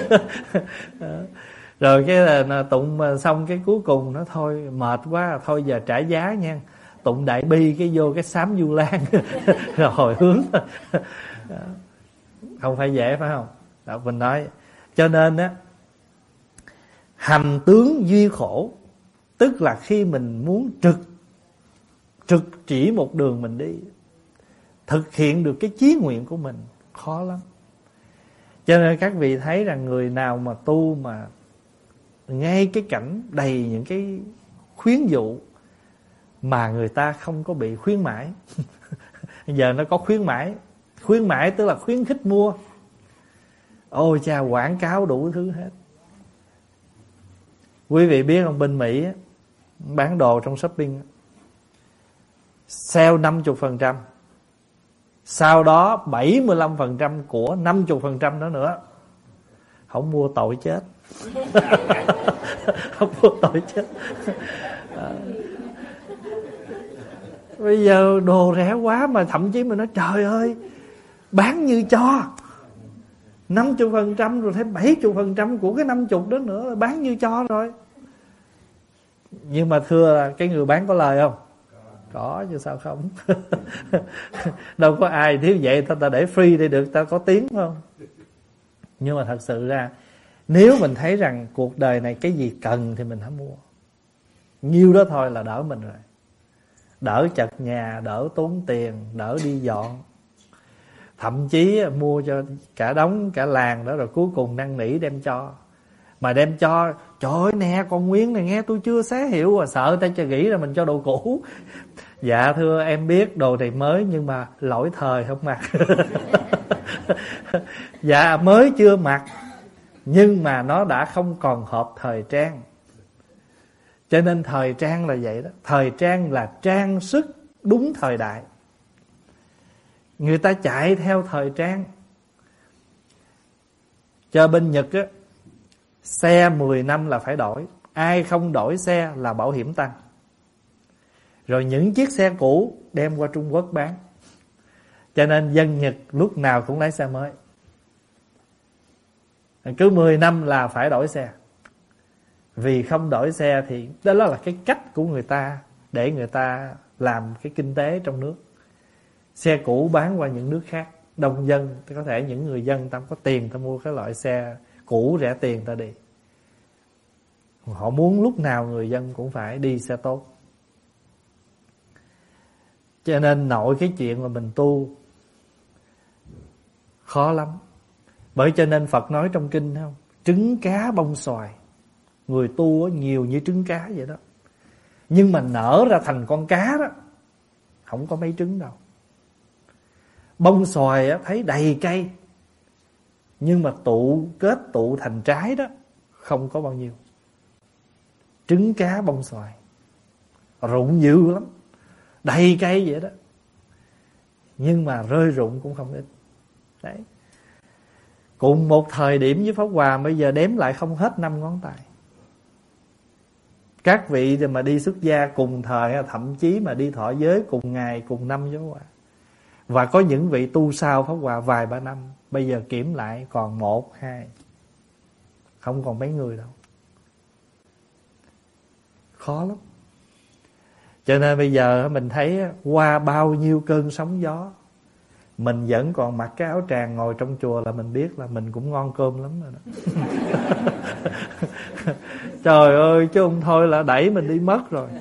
[SPEAKER 1] Rồi cái là tụng xong cái cuối cùng nó thôi mệt quá, thôi giờ trả giá nha, tụng đại bi cái vô cái sám Vu Lan. Rồi hồi hướng. Không phải dễ phải không? Đó, mình nói cho nên á, hành tướng duy khổ, tức là khi mình muốn trực chỉ một đường mình đi, thực hiện được cái chí nguyện của mình khó lắm. Cho nên các vị thấy rằng người nào mà tu mà ngay cái cảnh đầy những cái khuyến dụ mà người ta không có bị khuyến mãi. Giờ nó có khuyến mãi. Khuyến mãi tức là khuyến khích mua. Ôi cha, quảng cáo đủ thứ hết. Quý vị biết không, bên Mỹ bán đồ trong shopping sale 50%, sau đó 75% của 50% đó nữa. Không mua tội chết. Không mua tội chết. Bây giờ đồ rẻ quá mà thậm chí mình nói trời ơi, bán như cho 50% rồi thêm 70% của cái 50 đó nữa, bán như cho rồi. Nhưng mà thưa là cái người bán có lời không? Có chứ sao không. Đâu có ai thiếu vậy ta để free để được ta có tiếng không. Nhưng mà thật sự ra nếu mình thấy rằng cuộc đời này cái gì cần thì mình hãy mua. Nhiêu đó thôi là đỡ mình rồi. Đỡ chật nhà, đỡ tốn tiền, đỡ đi dọn. Thậm chí mua cho cả đống, cả làng đó, rồi cuối cùng năn nỉ đem cho. Mà đem cho, trời ơi nè con Nguyên này nghe tôi chưa xé hiệu à, sợ ta cho nghĩ là mình cho đồ cũ. Dạ thưa em biết đồ này mới nhưng mà lỗi thời không mặc. Dạ mới chưa mặc, nhưng mà nó đã không còn hợp thời trang. Cho nên thời trang là vậy đó. Thời trang là trang sức đúng thời đại. Người ta chạy theo thời trang. Cho bên Nhật á, xe 10 năm là phải đổi. Ai không đổi xe là bảo hiểm tăng. Rồi những chiếc xe cũ đem qua Trung Quốc bán. Cho nên dân Nhật lúc nào cũng lấy xe mới. Cứ 10 năm là phải đổi xe. Vì không đổi xe thì đó là cái cách của người ta để người ta làm cái kinh tế trong nước. Xe cũ bán qua những nước khác, đông dân, có thể những người dân ta có tiền ta mua cái loại xe cũ rẻ tiền ta đi. Họ muốn lúc nào người dân cũng phải đi xe tốt. Cho nên nội cái chuyện mà mình tu khó lắm. Bởi cho nên Phật nói trong kinh không, trứng cá bông xoài. Người tu nhiều như trứng cá vậy đó. Nhưng mà nở ra thành con cá đó, không có mấy trứng đâu. Bông xoài thấy đầy cây, nhưng mà kết tụ thành trái đó không có bao nhiêu. Trứng cá bông xoài rụng dữ lắm, đầy cây vậy đó, nhưng mà rơi rụng cũng không ít. Đấy. Cùng một thời điểm với Pháp Hòa, bây giờ đếm lại không hết 5 ngón tay. Các vị mà đi xuất gia cùng thời, thậm chí mà đi thọ giới cùng ngày, cùng năm với Pháp Hòa. Và có những vị tu sau Pháp Hòa vài ba năm, bây giờ kiểm lại còn 1, 2, không còn mấy người đâu. Khó lắm. Cho nên bây giờ mình thấy qua bao nhiêu cơn sóng gió, mình vẫn còn mặc cái áo tràng ngồi trong chùa là mình biết là mình cũng ngon cơm lắm rồi đó. Trời ơi, chứ không thôi là đẩy mình đi mất rồi.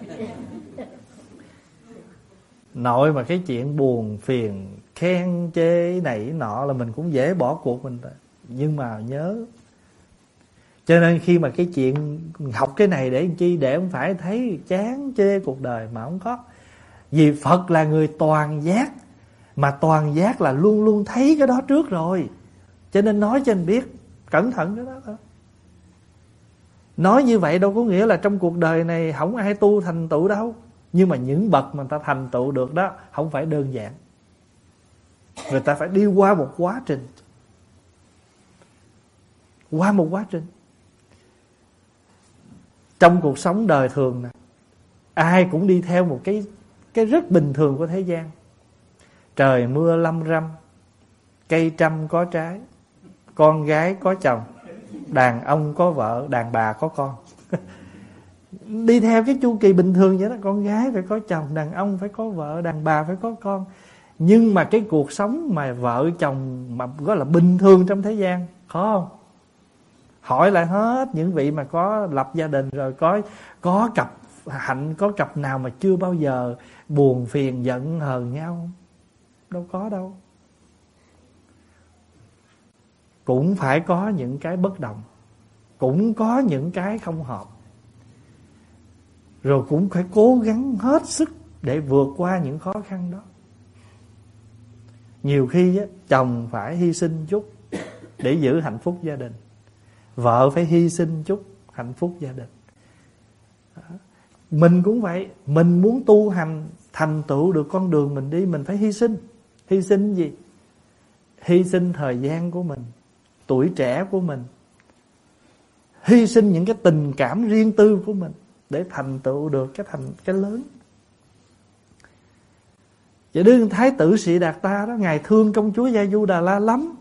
[SPEAKER 1] Nội mà cái chuyện buồn phiền, khen chê này nọ là mình cũng dễ bỏ cuộc mình rồi. Nhưng mà nhớ, cho nên khi mà cái chuyện học cái này để làm chi? Để không phải thấy chán chê cuộc đời, mà không có. Vì Phật là người toàn giác, mà toàn giác là luôn luôn thấy cái đó trước rồi. Cho nên nói cho anh biết, cẩn thận cái đó thôi. Nói như vậy đâu có nghĩa là trong cuộc đời này không ai tu thành tựu đâu. Nhưng mà những bậc mà ta thành tựu được đó không phải đơn giản. Người ta phải đi qua một quá trình. Qua một quá trình. Trong cuộc sống đời thường nè, ai cũng đi theo một cái rất bình thường của thế gian. Trời mưa lâm râm, cây trăm có trái, con gái có chồng, đàn ông có vợ, đàn bà có con. Đi theo cái chu kỳ bình thường vậy đó. Con gái phải có chồng, đàn ông phải có vợ, đàn bà phải có con. Nhưng mà cái cuộc sống mà vợ chồng mà gọi là bình thường trong thế gian, khó không? Hỏi lại hết những vị mà có lập gia đình rồi, có cặp hạnh, có cặp nào mà chưa bao giờ buồn phiền giận hờn nhau không? Đâu có đâu. Cũng phải có những cái bất đồng, cũng có những cái không hợp, rồi cũng phải cố gắng hết sức để vượt qua những khó khăn đó. Nhiều khi á, chồng phải hy sinh chút để giữ hạnh phúc gia đình, vợ phải hy sinh chút hạnh phúc gia đình. Mình cũng vậy. Mình muốn tu hành thành tựu được con đường mình đi, mình phải hy sinh. Hy sinh gì? Hy sinh thời gian của mình, tuổi trẻ của mình, hy sinh những cái tình cảm riêng tư của mình để thành tựu được cái lớn. Vậy đương Thái tử Sĩ Đạt Ta đó, Ngài thương công chúa Gia Du Đà La lắm,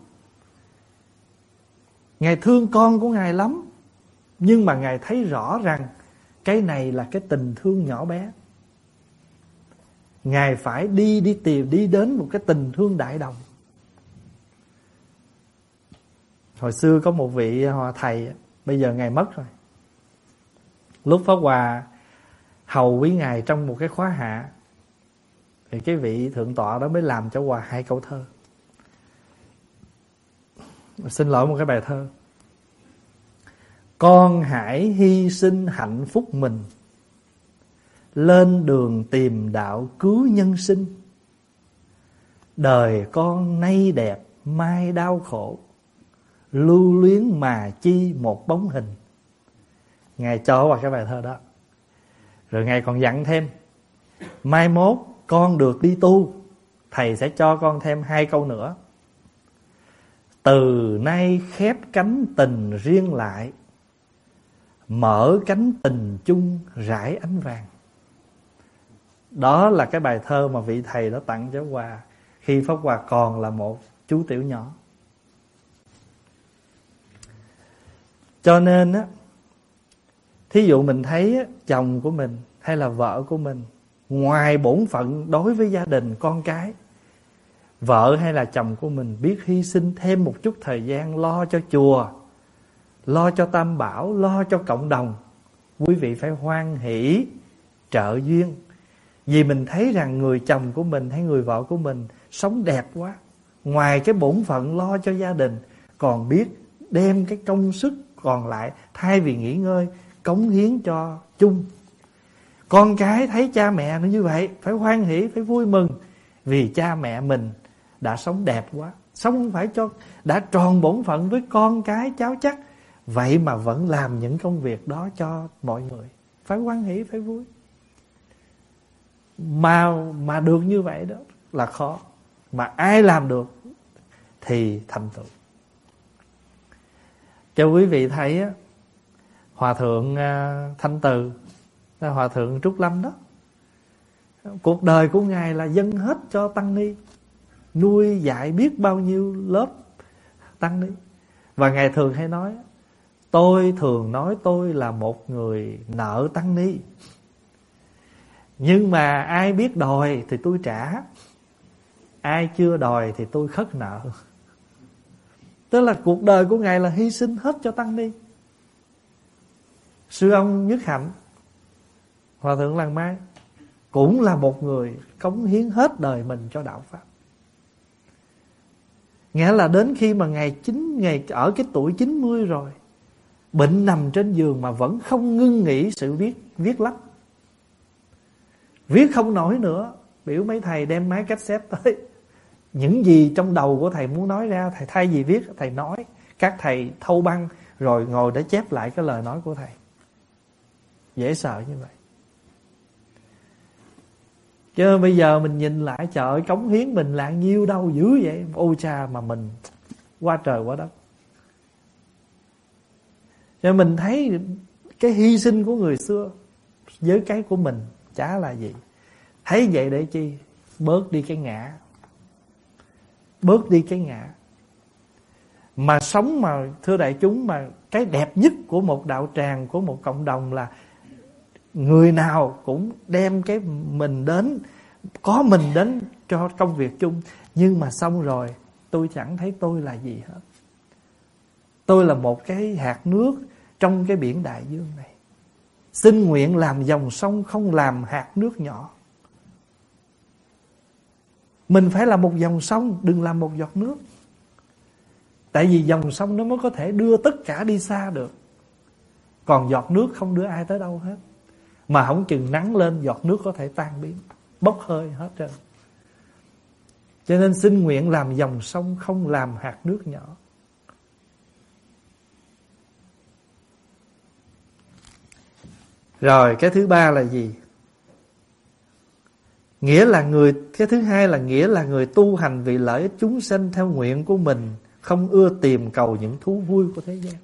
[SPEAKER 1] Ngài thương con của Ngài lắm. Nhưng mà Ngài thấy rõ rằng cái này là cái tình thương nhỏ bé. Ngài phải đi đến một cái tình thương đại đồng. Hồi xưa có một vị hòa thầy, bây giờ Ngài mất rồi. Lúc Pháp Hòa hầu quý ngài trong một cái khóa hạ, thì cái vị thượng tọa đó mới làm cho Hòa 2 câu thơ. Xin lỗi, một cái bài thơ: con hãy hy sinh hạnh phúc mình, lên đường tìm đạo cứu nhân sinh. Đời con nay đẹp mai đau khổ, lưu luyến mà chi một bóng hình. Ngài cho vào cái bài thơ đó. Rồi Ngài còn dặn thêm: mai mốt con được đi tu, Thầy sẽ cho con thêm 2 câu nữa: từ nay khép cánh tình riêng lại, mở cánh tình chung rải ánh vàng. Đó là cái bài thơ mà vị thầy đã tặng cho Hòa khi Pháp Hòa còn là một chú tiểu nhỏ. Cho nên á, thí dụ mình thấy á, chồng của mình hay là vợ của mình, ngoài bổn phận đối với gia đình con cái, vợ hay là chồng của mình biết hy sinh thêm một chút thời gian lo cho chùa, lo cho Tam Bảo, lo cho cộng đồng, quý vị phải hoan hỷ trợ duyên. Vì mình thấy rằng người chồng của mình hay người vợ của mình sống đẹp quá, ngoài cái bổn phận lo cho gia đình, còn biết đem cái công sức còn lại, thay vì nghỉ ngơi, cống hiến cho chung. Con cái thấy cha mẹ nó như vậy, phải hoan hỷ, phải vui mừng, vì cha mẹ mình đã sống đẹp quá, sống không phải cho đã tròn bổn phận với con cái cháu chắc, vậy mà vẫn làm những công việc đó cho mọi người, phải hoan hỷ, phải vui. Mà được như vậy đó là khó, mà ai làm được thì thành tựu. Cho quý vị thấy á, Hòa thượng Thanh Từ, Hòa thượng Trúc Lâm đó, cuộc đời của Ngài là dâng hết cho tăng ni, nuôi dạy biết bao nhiêu lớp tăng ni. Và Ngài thường hay nói: tôi thường nói tôi là một người nợ tăng ni, nhưng mà ai biết đòi thì tôi trả, ai chưa đòi thì tôi khất nợ. Tức là cuộc đời của Ngài là hy sinh hết cho tăng ni. Sư ông Nhất Hạnh, Hòa thượng Làng Mai, cũng là một người cống hiến hết đời mình cho đạo Pháp. Nghĩa là đến khi mà Ngài ở cái tuổi 90 rồi, bệnh nằm trên giường mà vẫn không ngưng nghỉ sự viết lách. Viết không nổi nữa, biểu mấy thầy đem máy cassette tới. Những gì trong đầu của thầy muốn nói ra, thầy thay vì viết, thầy nói. Các thầy thâu băng rồi ngồi để chép lại cái lời nói của thầy. Dễ sợ như vậy. Chứ bây giờ mình nhìn lại, trời ơi, cống hiến mình là nhiêu đâu dữ vậy. Ôi cha, mà mình qua trời qua đất. Cho mình thấy cái hy sinh của người xưa với cái của mình chả là gì. Thấy vậy để chi? Bớt đi cái ngã. Bớt đi cái ngã. Mà sống mà, thưa đại chúng, mà cái đẹp nhất của một đạo tràng, của một cộng đồng là người nào cũng đem cái mình đến, có mình đến cho công việc chung. Nhưng mà xong rồi, tôi chẳng thấy tôi là gì hết. Tôi là một cái hạt nước trong cái biển đại dương này. Xin nguyện làm dòng sông, không làm hạt nước nhỏ. Mình phải là một dòng sông, đừng làm một giọt nước. Tại vì dòng sông nó mới có thể đưa tất cả đi xa được. Còn giọt nước không đưa ai tới đâu hết. Mà không chừng nắng lên, giọt nước có thể tan biến, bốc hơi hết trơn. Cho nên xin nguyện làm dòng sông, không làm hạt nước nhỏ. Rồi cái thứ ba là gì? Nghĩa là cái thứ hai là nghĩa là người tu hành vì lợi ích chúng sanh theo nguyện của mình, không ưa tìm cầu những thú vui của thế gian.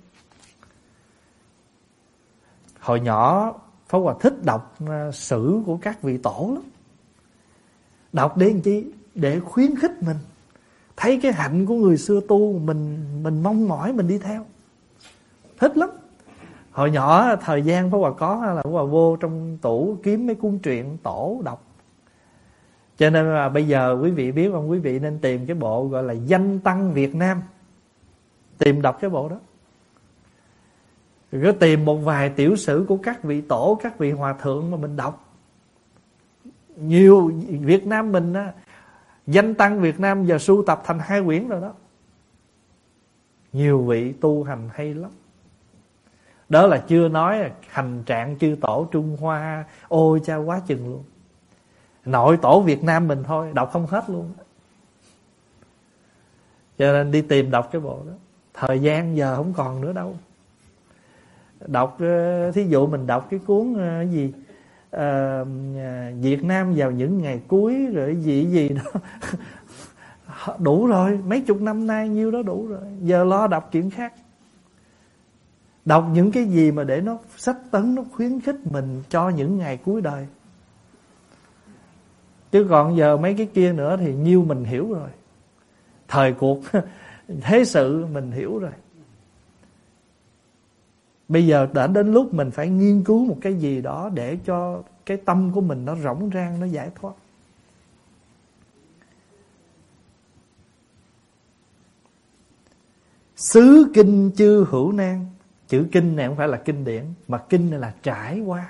[SPEAKER 1] Hồi nhỏ Pháp Hòa thích đọc sử của các vị tổ lắm. Đọc để làm chi? Để khuyến khích mình. Thấy cái hạnh của người xưa tu, mình mong mỏi mình đi theo. Thích lắm. Hồi nhỏ thời gian Pháp Hòa có là Pháp Hòa vô trong tủ kiếm mấy cuốn truyện tổ đọc. Cho nên là bây giờ quý vị biết không, quý vị nên tìm cái bộ gọi là Danh Tăng Việt Nam. Tìm đọc cái bộ đó. Rồi có tìm một vài tiểu sử của các vị tổ, các vị hòa thượng mà mình đọc. Nhiều Việt Nam mình á, danh tăng Việt Nam giờ sưu tập thành 2 quyển rồi đó. Nhiều vị tu hành hay lắm. Đó là chưa nói hành trạng chư tổ Trung Hoa, ôi cha quá chừng luôn. Nội tổ Việt Nam mình thôi đọc không hết luôn. Cho nên đi tìm đọc cái bộ đó. Thời gian giờ không còn nữa đâu. Đọc, thí dụ mình đọc cái cuốn gì Việt Nam vào những ngày cuối rồi gì đó. Đủ rồi, mấy chục năm nay nhiêu đó đủ rồi. Giờ lo đọc chuyện khác. Đọc những cái gì mà để nó sách tấn, nó khuyến khích mình cho những ngày cuối đời. Chứ còn giờ mấy cái kia nữa thì nhiêu mình hiểu rồi. Thời cuộc, thế sự mình hiểu rồi. Bây giờ đã đến lúc mình phải nghiên cứu một cái gì đó để cho cái tâm của mình nó rỗng rang, nó giải thoát. Xứ kinh chư hữu nan. Chữ kinh này không phải là kinh điển, mà kinh này là trải qua.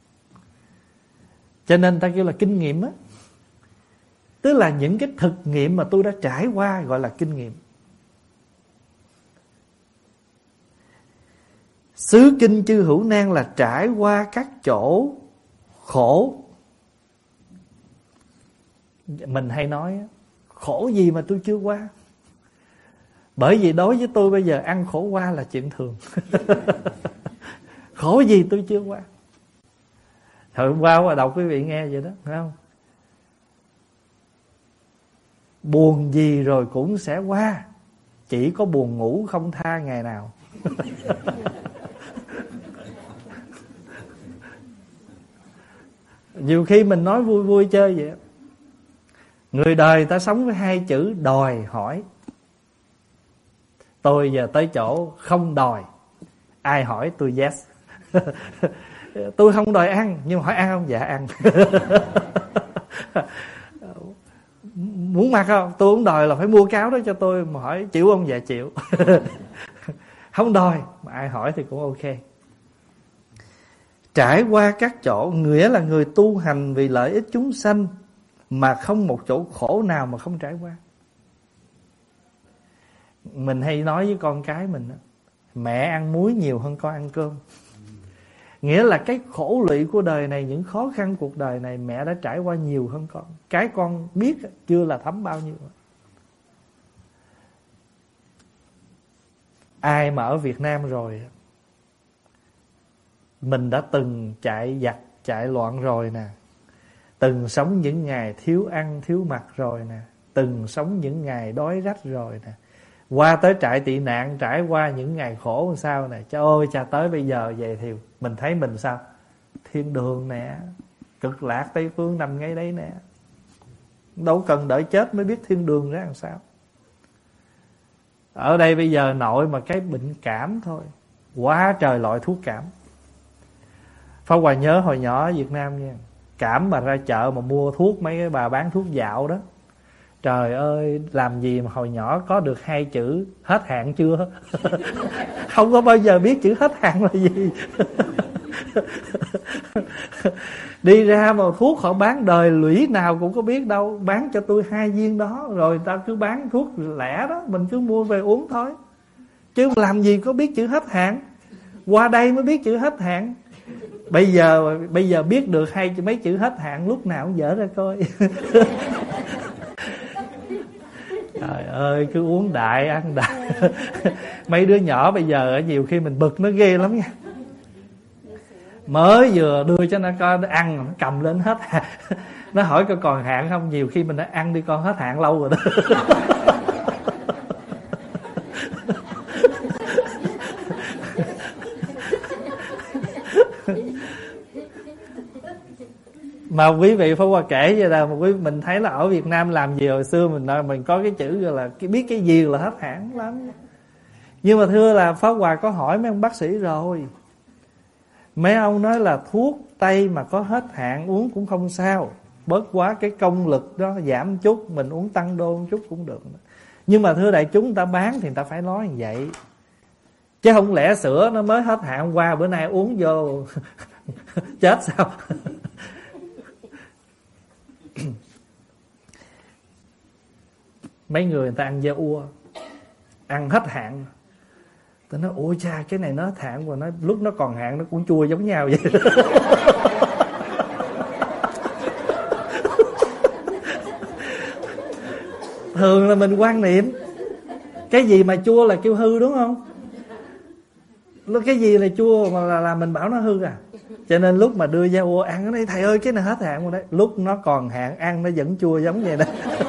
[SPEAKER 1] Cho nên ta kêu là kinh nghiệm á. Tức là những cái thực nghiệm mà tôi đã trải qua gọi là kinh nghiệm. Xứ kinh chư hữu nan là trải qua các chỗ khổ. Mình hay nói khổ gì mà tôi chưa qua. Bởi vì đối với tôi bây giờ ăn khổ qua là chuyện thường. Khổ gì tôi chưa qua. Hồi hôm qua mà đọc quý vị nghe vậy đó, phải không? Buồn gì rồi cũng sẽ qua. Chỉ có buồn ngủ không tha ngày nào. Nhiều khi mình nói vui vui chơi vậy. Người đời ta sống với 2 chữ đòi hỏi. Tôi giờ tới chỗ không đòi. Ai hỏi tôi yes. Tôi không đòi ăn, nhưng mà hỏi ăn không? Dạ ăn. Muốn mặc không? Tôi không đòi là phải mua cáo đó cho tôi. Mà hỏi chịu không? Dạ chịu. Không đòi, mà ai hỏi thì cũng ok. Trải qua các chỗ, nghĩa là người tu hành vì lợi ích chúng sanh, mà không một chỗ khổ nào mà không trải qua. Mình hay nói với con cái mình đó, mẹ ăn muối nhiều hơn con ăn cơm. Nghĩa là cái khổ lụy của đời này, những khó khăn cuộc đời này mẹ đã trải qua nhiều hơn con. Cái con biết chưa là thấm bao nhiêu. Ai mà ở Việt Nam rồi, mình đã từng chạy giặc, chạy loạn rồi nè. Từng sống những ngày thiếu ăn, thiếu mặc rồi nè. Từng sống những ngày đói rách rồi nè. Qua tới trại tị nạn, trải qua những ngày khổ làm sao nè. Trời ơi, cha tới bây giờ vậy thì mình thấy mình sao? Thiên đường nè. Cực lạc Tây Phương nằm ngay đây nè. Đâu cần đợi chết mới biết thiên đường ra làm sao. Ở đây bây giờ nội mà cái bệnh cảm thôi, quá trời loại thuốc cảm. Pháp Hòa nhớ hồi nhỏ ở Việt Nam nha, cảm mà ra chợ mà mua thuốc, mấy cái bà bán thuốc dạo đó, trời ơi, làm gì mà hồi nhỏ có được 2 chữ hết hạn chưa. Không có bao giờ biết chữ hết hạn là gì. Đi ra mà thuốc họ bán đời lũy nào cũng có biết đâu. Bán cho tôi 2 viên đó, rồi ta cứ bán thuốc lẻ đó, mình cứ mua về uống thôi. Chứ làm gì có biết chữ hết hạn. Qua đây mới biết chữ hết hạn. Bây giờ biết được mấy chữ hết hạn, lúc nào cũng dở ra coi. Trời ơi, cứ uống đại, ăn đại. Mấy đứa nhỏ bây giờ nhiều khi mình bực nó ghê lắm nha. Mới vừa đưa cho nó coi, nó ăn, nó cầm lên hết hạn. Nó hỏi coi còn hạn không, nhiều khi mình đã ăn đi con, hết hạn lâu rồi đó. Mà quý vị Pháp Hòa kể vậy là mình thấy là ở Việt Nam làm gì hồi xưa mình có cái chữ gọi là biết cái gì là hết hạn lắm. Nhưng mà thưa là Pháp Hòa có hỏi mấy ông bác sĩ rồi. Mấy ông nói là thuốc Tây mà có hết hạn uống cũng không sao, bớt quá cái công lực đó giảm chút, mình uống tăng đô chút cũng được. Nhưng mà thưa đại chúng, ta bán thì ta phải nói như vậy. Chứ không lẽ sữa nó mới hết hạn hôm qua, bữa nay uống vô chết sao? Mấy người ta ăn da ua, ăn hết hạn. Tôi nói ôi cha, cái này nó hết hạn và nó lúc nó còn hạn nó cũng chua giống nhau vậy. Thường là mình quan niệm cái gì mà chua là kêu hư, đúng không? Cái gì là chua mà là mình bảo nó hư à. Cho nên lúc mà đưa da ua ăn, nó nói thầy ơi cái này hết hạn rồi đấy. Lúc nó còn hạn ăn nó vẫn chua giống vậy đó.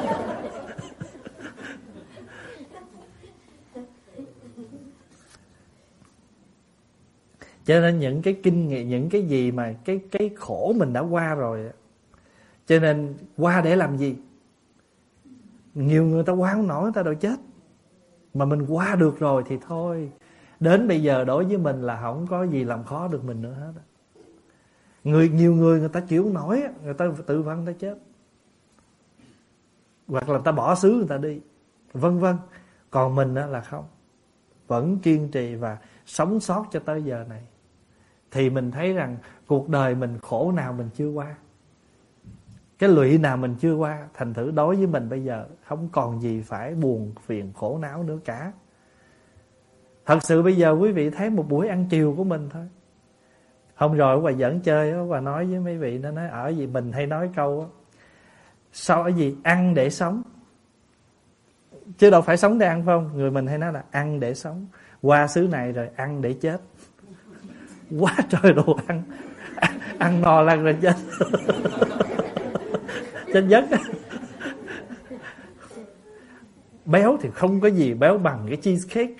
[SPEAKER 1] Cho nên những cái kinh nghiệm, những cái gì mà cái khổ mình đã qua rồi, cho nên qua để làm gì? Nhiều người ta qua không nổi, người ta đâu chết. Mà mình qua được rồi thì thôi. Đến bây giờ đối với mình là không có gì làm khó được mình nữa hết. Nhiều người người ta chịu không nổi, người ta tự vẫn người ta chết. Hoặc là người ta bỏ xứ người ta đi, vân vân. Còn mình là không, vẫn kiên trì và sống sót cho tới giờ này. Thì mình thấy rằng cuộc đời mình khổ nào mình chưa qua, cái lụy nào mình chưa qua. Thành thử đối với mình bây giờ không còn gì phải buồn phiền khổ não nữa cả. Thật sự bây giờ quý vị thấy một buổi ăn chiều của mình thôi. Hôm rồi bà dẫn chơi, bà nói với mấy vị, nó nói ở gì mình hay nói câu sao ở gì ăn để sống, chứ đâu phải sống để ăn, phải không? Người mình hay nói là ăn để sống. Qua xứ này rồi ăn để chết. Quá trời đồ ăn, ăn no lăn ra chết. Chết giấc. Béo thì không có gì béo bằng cái cheesecake.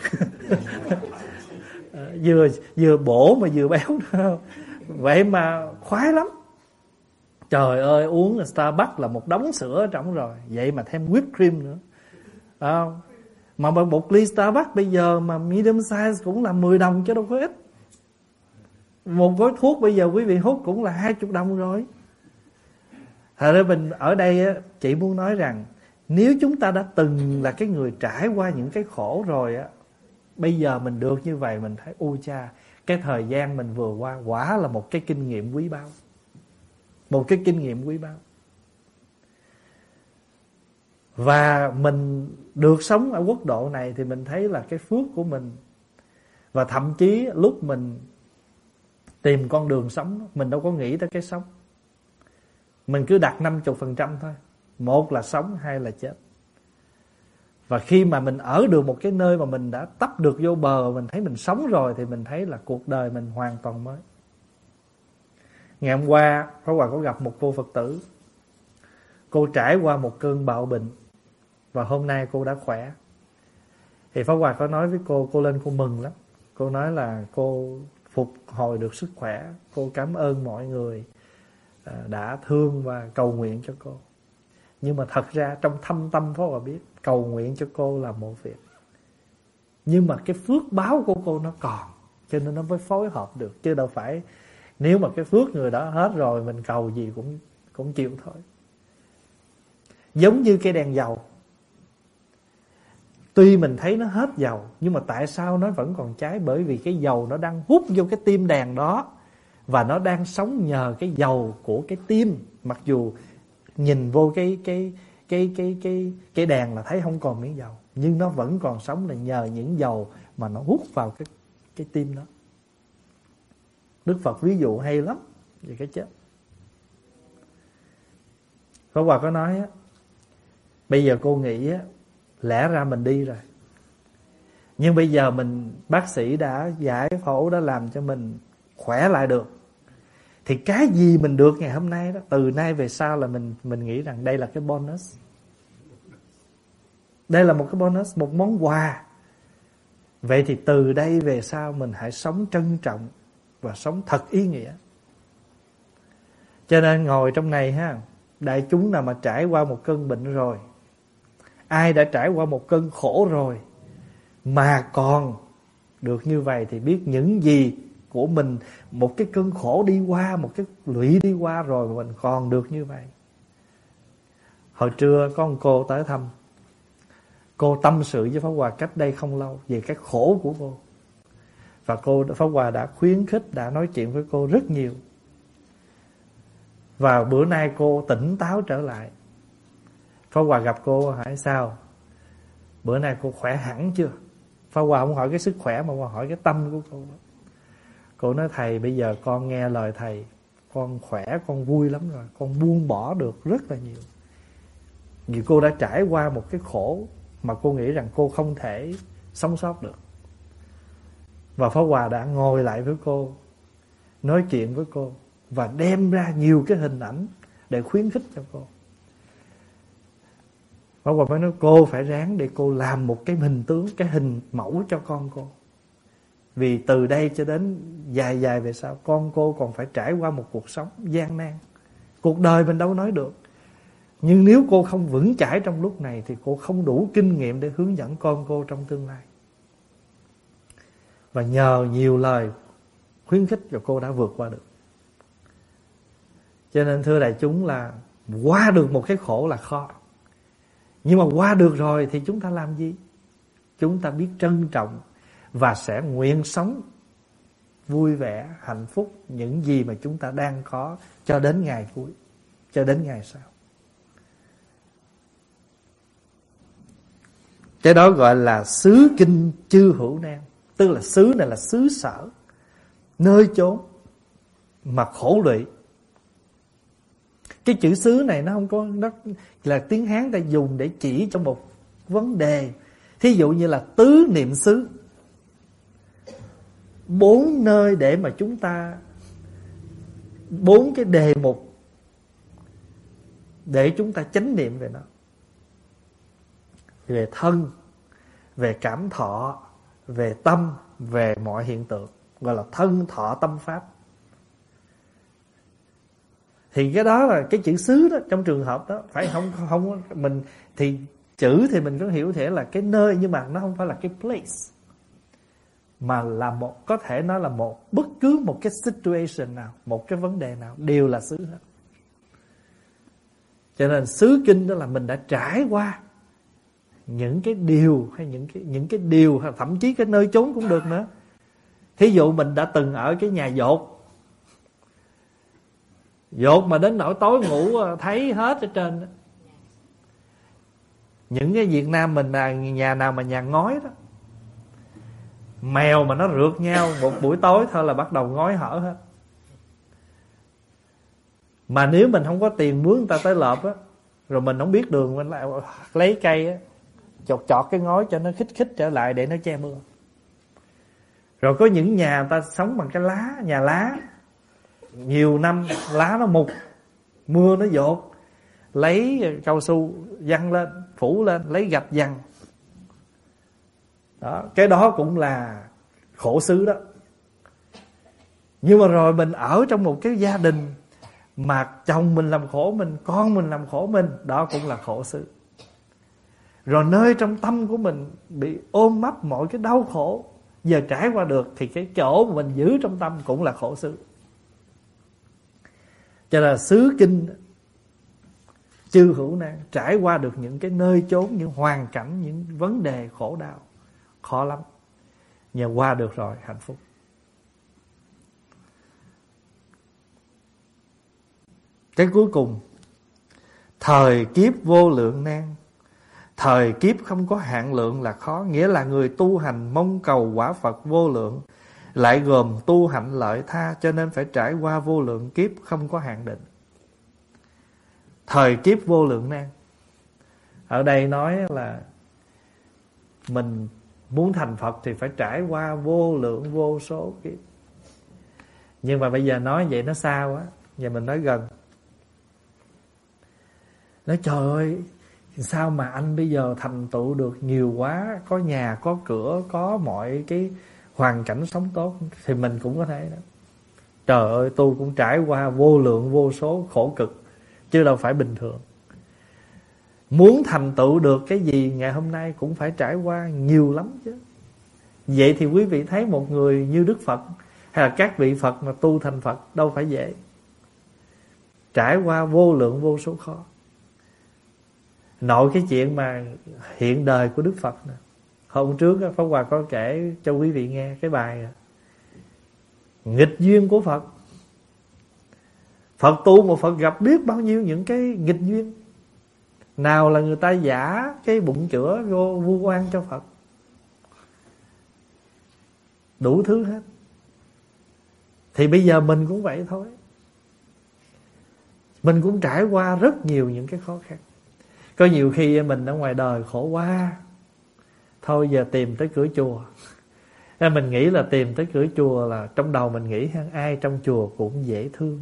[SPEAKER 1] Vừa bổ mà vừa béo nữa. Vậy mà khoái lắm. Trời ơi, uống Starbucks là một đống sữa ở trong rồi, vậy mà thêm whipped cream nữa. Mà một ly Starbucks bây giờ mà medium size cũng là 10 đồng chứ đâu có ít. Một gói thuốc bây giờ quý vị hút cũng là 20 đồng rồi. Thật ra mình ở đây chị muốn nói rằng nếu chúng ta đã từng là cái người trải qua những cái khổ rồi á, bây giờ mình được như vậy mình thấy ôi cha, cái thời gian mình vừa qua quả là một cái kinh nghiệm quý báu. Một cái kinh nghiệm quý báu. Và mình được sống ở quốc độ này thì mình thấy là cái phước của mình. Và thậm chí lúc mình tìm con đường sống, mình đâu có nghĩ tới cái sống. Mình cứ đặt 50% thôi. Một là sống, hai là chết. Và khi mà mình ở được một cái nơi mà mình đã tấp được vô bờ, mình thấy mình sống rồi, thì mình thấy là cuộc đời mình hoàn toàn mới. Ngày hôm qua Pháp Hòa có gặp một cô Phật tử. Cô trải qua một cơn bạo bệnh và hôm nay cô đã khỏe. Thì Pháp Hòa có nói với cô lên cô mừng lắm. Cô nói là cô phục hồi được sức khỏe. Cô cảm ơn mọi người đã thương và cầu nguyện cho cô. Nhưng mà thật ra trong thâm tâm Pháp Hòa biết cầu nguyện cho cô là một việc, nhưng mà cái phước báo của cô nó còn, cho nên nó mới phối hợp được. Chứ đâu phải nếu mà cái phước người đó hết rồi, mình cầu gì cũng chịu thôi. Giống như cái đèn dầu, tuy mình thấy nó hết dầu, nhưng mà tại sao nó vẫn còn cháy? Bởi vì cái dầu nó đang hút vô cái tim đèn đó, và nó đang sống nhờ cái dầu của cái tim. Mặc dù nhìn vô cái đèn là thấy không còn miếng dầu, nhưng nó vẫn còn sống là nhờ những dầu mà nó hút vào cái tim đó. Đức Phật ví dụ hay lắm về cái chết. Pháp Hòa có nói á, bây giờ cô nghĩ á, lẽ ra mình đi rồi, nhưng bây giờ bác sĩ đã giải phẫu, đã làm cho mình khỏe lại được, thì cái gì mình được ngày hôm nay đó, từ nay về sau là mình nghĩ rằng đây là cái bonus. Đây là một cái bonus, một món quà. Vậy thì từ đây về sau mình hãy sống trân trọng và sống thật ý nghĩa. Cho nên ngồi trong này ha, đại chúng nào mà trải qua một cơn bệnh rồi, ai đã trải qua một cơn khổ rồi mà còn được như vậy, thì biết những gì của mình, một cái cơn khổ đi qua, một cái lụy đi qua rồi mà mình còn được như vậy. Hồi trưa có một cô tới thăm. Cô tâm sự với Pháp Hòa cách đây không lâu về cái khổ của cô. Và Pháp Hòa đã khuyến khích, đã nói chuyện với cô rất nhiều. Và bữa nay cô tỉnh táo trở lại. Pháp Hòa gặp cô hỏi sao? Bữa nay cô khỏe hẳn chưa? Pháp Hòa không hỏi cái sức khỏe mà hỏi cái tâm của cô. Cô nói thầy bây giờ con nghe lời thầy, con khỏe, con vui lắm rồi, con buông bỏ được rất là nhiều. Vì cô đã trải qua một cái khổ mà cô nghĩ rằng cô không thể sống sót được. Và Pháp Hòa đã ngồi lại với cô, nói chuyện với cô và đem ra nhiều cái hình ảnh để khuyến khích cho cô. Pháp Hòa mới nói cô phải ráng để cô làm một cái hình tướng, cái hình mẫu cho con cô. Vì từ đây cho đến dài dài về sau, con cô còn phải trải qua một cuộc sống gian nan. Cuộc đời mình đâu nói được. Nhưng nếu cô không vững chãi trong lúc này thì cô không đủ kinh nghiệm để hướng dẫn con cô trong tương lai. Và nhờ nhiều lời khuyến khích rồi cô đã vượt qua được. Cho nên thưa đại chúng là qua được một cái khổ là khó. Nhưng mà qua được rồi thì chúng ta làm gì? Chúng ta biết trân trọng và sẽ nguyện sống vui vẻ, hạnh phúc những gì mà chúng ta đang có cho đến ngày cuối, cho đến ngày sau. Cái đó gọi là xứ kinh chư hữu nan. Tức là xứ này là xứ sở, nơi chốn mà khổ lụy. Cái chữ xứ này nó không có, nó là tiếng Hán ta dùng để chỉ cho một vấn đề. Thí dụ như là tứ niệm xứ, 4 nơi để mà chúng ta, 4 cái đề mục để chúng ta chánh niệm về nó. Về thân, về cảm thọ, về tâm, về mọi hiện tượng, gọi là thân thọ tâm pháp. Thì cái đó là cái chữ xứ đó, trong trường hợp đó phải không mình thì chữ thì mình có hiểu thể là cái nơi, nhưng mà nó không phải là cái place, mà là một, có thể nó là một bất cứ một cái situation nào, một cái vấn đề nào đều là xứ hết. Cho nên xứ kinh đó là mình đã trải qua những cái điều, hay những cái điều, thậm chí cái nơi chốn cũng được nữa. Thí dụ mình đã từng ở cái nhà dột mà đến nỗi tối ngủ thấy hết ở trên. Những cái Việt Nam mình là nhà nào mà nhà ngói đó, mèo mà nó rượt nhau một buổi tối thôi là bắt đầu ngói hở hết. Mà nếu mình không có tiền mướn người ta tới lợp á, rồi mình không biết đường, mình lại lấy cây á, chọt cái ngói cho nó khích trở lại để nó che mưa. Rồi có những nhà người ta sống bằng cái lá, nhà lá, nhiều năm lá nó mục, mưa nó dột, lấy cao su văng lên, phủ lên, lấy gạch văng. Đó, cái đó cũng là khổ xứ đó. Nhưng mà rồi mình ở trong một cái gia đình mà chồng mình làm khổ mình, con mình làm khổ mình, đó cũng là khổ xứ. Rồi nơi trong tâm của mình bị ôm mấp mọi cái đau khổ, giờ trải qua được thì cái chỗ mà mình giữ trong tâm cũng là khổ xứ. Cho nên là xứ kinh chư hữu nan, trải qua được những cái nơi chốn, những hoàn cảnh, những vấn đề khổ đau khó lắm, nhưng qua được rồi hạnh phúc. Cái cuối cùng, thời kiếp vô lượng nan. Thời kiếp không có hạn lượng là khó, nghĩa là người tu hành mong cầu quả Phật vô lượng, lại gồm tu hạnh lợi tha, cho nên phải trải qua vô lượng kiếp không có hạn định. Thời kiếp vô lượng nan, ở đây nói là mình muốn thành Phật thì phải trải qua vô lượng vô số kiếp. Nhưng mà bây giờ nói vậy nó xa quá, giờ mình nói gần. Nói trời ơi, sao mà anh bây giờ thành tựu được nhiều quá, có nhà, có cửa, có mọi cái hoàn cảnh sống tốt, thì mình cũng có thể đó. Trời ơi, tôi cũng trải qua vô lượng vô số khổ cực, chứ đâu phải bình thường. Muốn thành tựu được cái gì ngày hôm nay cũng phải trải qua nhiều lắm chứ. Vậy thì quý vị thấy một người như Đức Phật hay là các vị Phật mà tu thành Phật đâu phải dễ. Trải qua vô lượng vô số khó. Nội cái chuyện mà hiện đời của Đức Phật nè, hôm trước Pháp Hòa có kể cho quý vị nghe cái bài Nghịch duyên của Phật. Phật tu một Phật gặp biết bao nhiêu những cái nghịch duyên. Nào là người ta giả cái bụng chữa vô vu oan cho Phật, đủ thứ hết. Thì bây giờ mình cũng vậy thôi. Mình cũng trải qua rất nhiều những cái khó khăn. Có nhiều khi mình ở ngoài đời khổ quá, thôi giờ tìm tới cửa chùa. Mình nghĩ là tìm tới cửa chùa là trong đầu mình nghĩ ai trong chùa cũng dễ thương,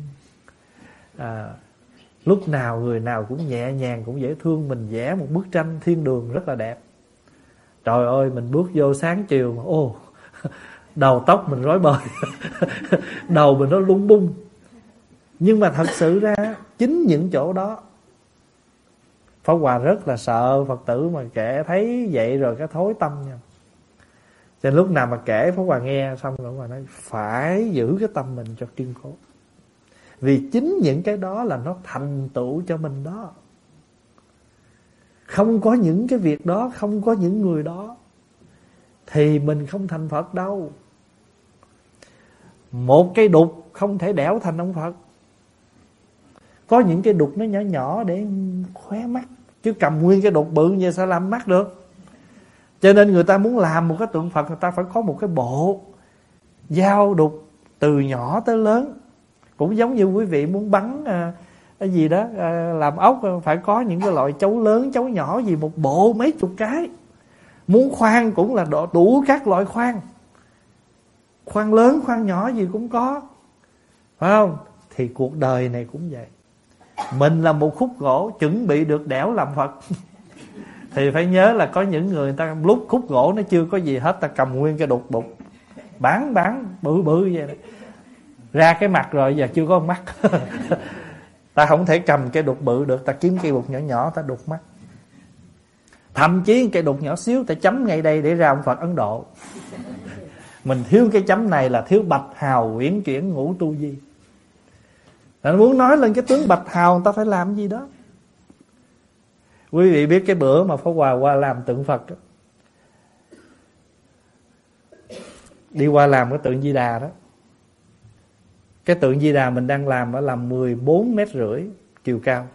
[SPEAKER 1] lúc nào người nào cũng nhẹ nhàng, cũng dễ thương. Mình vẽ một bức tranh thiên đường rất là đẹp. Trời ơi, mình bước vô sáng chiều mà đầu tóc mình rối bời đầu mình nó lung bung. Nhưng mà thật sự ra chính những chỗ đó, Pháp Hòa rất là sợ Phật tử mà kể thấy vậy rồi cái thối tâm nha. Cho nên lúc nào mà kể Pháp Hòa nghe xong rồi Pháp Hòa nói phải giữ cái tâm mình cho kiên cố. Vì chính những cái đó là nó thành tựu cho mình đó. Không có những cái việc đó, không có những người đó thì mình không thành Phật đâu. Một cây đục không thể đẽo thành ông Phật. Có những cái đục nó nhỏ nhỏ để khóe mắt, chứ cầm nguyên cái đục bự như sao làm mắt được. Cho nên người ta muốn làm một cái tượng Phật, người ta phải có một cái bộ dao đục từ nhỏ tới lớn. Cũng giống như quý vị muốn bắn cái gì đó, làm ốc phải có những cái loại chấu lớn, chấu nhỏ gì, một bộ mấy chục cái. Muốn khoan cũng là đủ các loại khoan, khoan lớn, khoan nhỏ gì cũng có, phải không? Thì cuộc đời này cũng vậy. Mình là một khúc gỗ chuẩn bị được đẽo làm Phật thì phải nhớ là có những người ta lúc khúc gỗ nó chưa có gì hết, ta cầm nguyên cái đục bụt bán bự vậy đó. Ra cái mặt rồi giờ chưa có mắt ta không thể cầm cái đục bự được, ta kiếm cây đục nhỏ nhỏ ta đục mắt. Thậm chí cây đục nhỏ xíu ta chấm ngay đây để ra ông Phật Ấn Độ. Mình thiếu cái chấm này là thiếu bạch hào uyển chuyển ngũ tu di. Anh muốn nói lên cái tướng bạch hào, người ta phải làm gì đó. Quý vị biết cái bữa mà Pháp Hòa qua làm tượng Phật đó, đi qua làm cái tượng Di Đà đó. Cái tượng Di Đà mình đang làm đó là 14,5 mét chiều cao,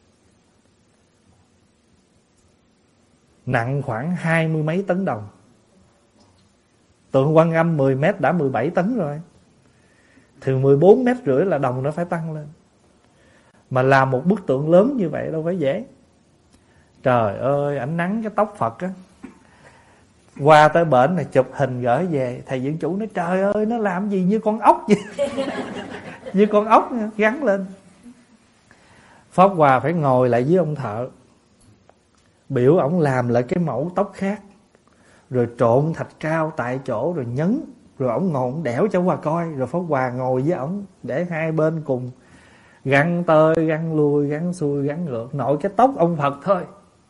[SPEAKER 1] nặng khoảng 20 mấy tấn đồng. Tượng Quan Âm 10 mét đã 17 tấn rồi, thì 14,5 mét là đồng nó phải tăng lên. Mà làm một bức tượng lớn như vậy đâu phải dễ. Trời ơi, ảnh nắng cái tóc Phật á, qua tới bển này chụp hình gửi về. Thầy dưỡng chủ nói trời ơi, nó làm gì như con ốc vậy như con ốc gắn lên. Pháp Hòa phải ngồi lại với ông thợ, biểu ổng làm lại cái mẫu tóc khác, rồi trộn thạch cao tại chỗ rồi nhấn, rồi ổng ngồi ổng đẽo cho Hòa coi. Rồi Pháp Hòa ngồi với ổng để hai bên cùng gắn tơi, gắn lui, gắn xuôi, gắn ngược, nội cái tóc ông Phật thôi.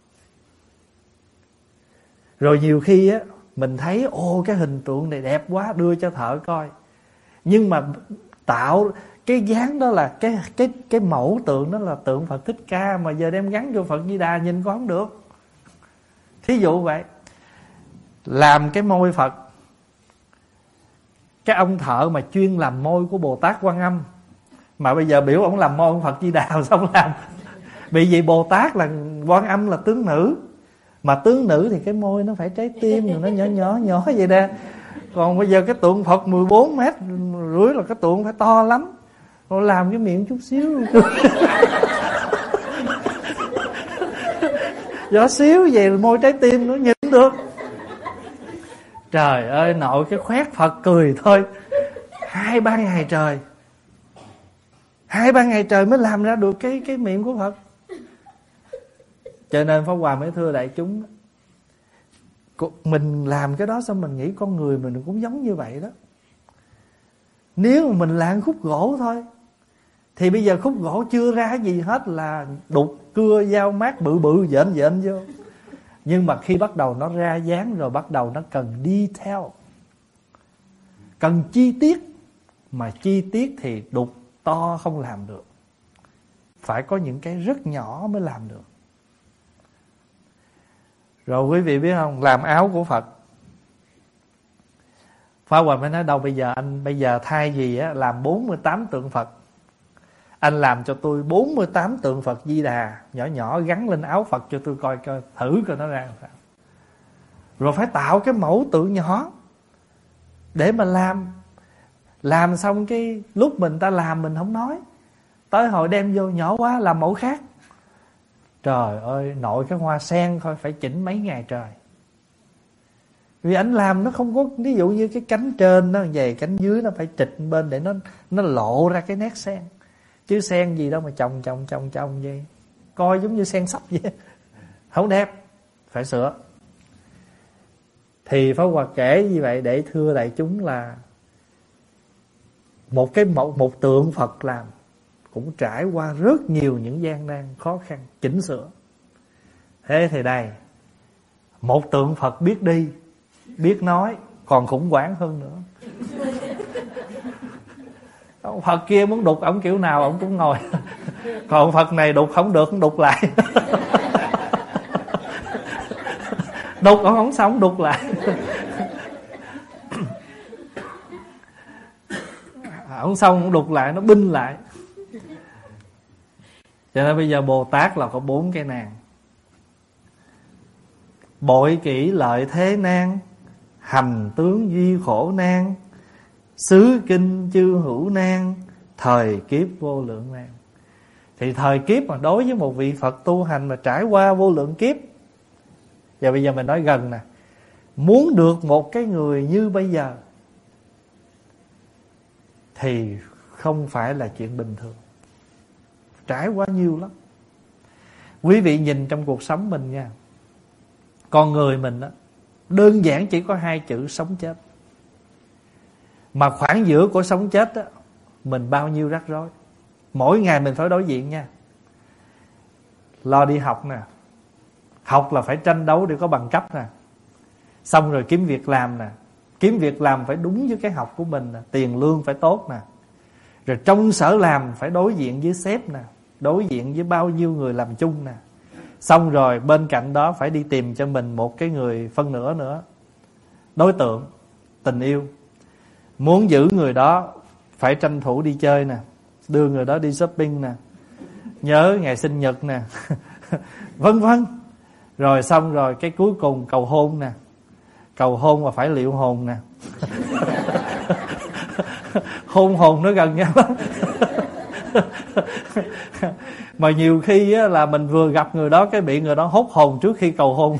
[SPEAKER 1] Rồi nhiều khi á mình thấy cái hình tượng này đẹp quá, đưa cho thợ coi. Nhưng mà tạo cái dáng đó là cái mẫu tượng đó là tượng Phật Thích Ca, mà giờ đem gắn vô Phật Di Đà nhìn có không được. Thí dụ vậy. Làm cái môi Phật, cái ông thợ mà chuyên làm môi của Bồ Tát Quan Âm, mà bây giờ biểu ông làm môi ông Phật Di Đà xong làm. Bị vậy Bồ Tát là Quan Âm là tướng nữ, mà tướng nữ thì cái môi nó phải trái tim, rồi nó nhỏ vậy nè. Còn bây giờ cái tượng Phật 14,5 mét là cái tượng phải to lắm. Rồi làm cái miệng chút xíu nhỏ xíu vậy môi trái tim nó nhìn được. Trời ơi, nội cái khoét Phật cười thôi 2-3 ngày trời, 2-3 ngày trời mới làm ra được cái miệng của Phật. Cho nên Pháp Hòa mới thưa đại chúng, mình làm cái đó xong mình nghĩ con người mình cũng giống như vậy đó. Nếu mà mình làm khúc gỗ thôi, thì bây giờ khúc gỗ chưa ra gì hết là đục cưa dao mát bự dện vô. Nhưng mà khi bắt đầu nó ra dáng rồi, bắt đầu nó cần detail, cần chi tiết. Mà chi tiết thì đục to không làm được, phải có những cái rất nhỏ mới làm được. Rồi quý vị biết không, làm áo của Phật, Pháp Hòa mới nói đâu, bây giờ thay vì á, làm 48 tượng Phật, anh làm cho tôi 48 tượng Phật Di Đà nhỏ nhỏ gắn lên áo Phật cho tôi coi thử coi nó ra sao. Rồi phải tạo cái mẫu tượng nhỏ để mà làm xong cái lúc mình ta làm mình không nói, tới hồi đem vô nhỏ quá làm mẫu khác. Trời ơi, nội cái hoa sen thôi phải chỉnh mấy ngày trời. Vì anh làm nó không có, ví dụ như cái cánh trên nó vậy, cánh dưới nó phải trịch bên để nó lộ ra cái nét sen. Chứ sen gì đâu mà chồng vậy, coi giống như sen sắp vậy, không đẹp, phải sửa. Thì Pháp Hòa kể như vậy để thưa đại chúng là một tượng Phật làm cũng trải qua rất nhiều những gian nan khó khăn chỉnh sửa. Thế thì đây, một tượng Phật biết đi biết nói còn khủng hoảng hơn nữa. Ông Phật kia muốn đục ổng kiểu nào ổng cũng ngồi, còn Phật này đục không được, đục lại. Đục ổng không xong đục lại. Ổng xong ổng đục lại, nó binh lại. Cho nên bây giờ Bồ Tát là có 4 cái nan: bội kỹ lợi thế nan, hành tướng duy khổ nan, xứ kinh chư hữu nan, thời kiếp vô lượng nan. Thì thời kiếp mà đối với một vị Phật tu hành mà trải qua vô lượng kiếp. Và bây giờ mình nói gần nè, muốn được một cái người như bây giờ thì không phải là chuyện bình thường, trải qua nhiều lắm. Quý vị nhìn trong cuộc sống mình nha, con người mình đó, đơn giản chỉ có 2 chữ sống chết. Mà khoảng giữa của sống chết đó, mình bao nhiêu rắc rối. Mỗi ngày mình phải đối diện nha. Lo đi học nè, học là phải tranh đấu để có bằng cấp nè. Xong rồi kiếm việc làm nè, kiếm việc làm phải đúng với cái học của mình nè, tiền lương phải tốt nè. Rồi trong sở làm phải đối diện với sếp nè, đối diện với bao nhiêu người làm chung nè. Xong rồi bên cạnh đó phải đi tìm cho mình một cái người phân nửa nữa, đối tượng tình yêu. Muốn giữ người đó phải tranh thủ đi chơi nè, đưa người đó đi shopping nè, nhớ ngày sinh nhật nè, vân vân. Rồi xong rồi cái cuối cùng cầu hôn nè, cầu hôn mà phải liệu hồn nè. Hôn nó gần nhau lắm. Mà nhiều khi á, là mình vừa gặp người đó cái bị người đó hốt hồn trước khi cầu hôn.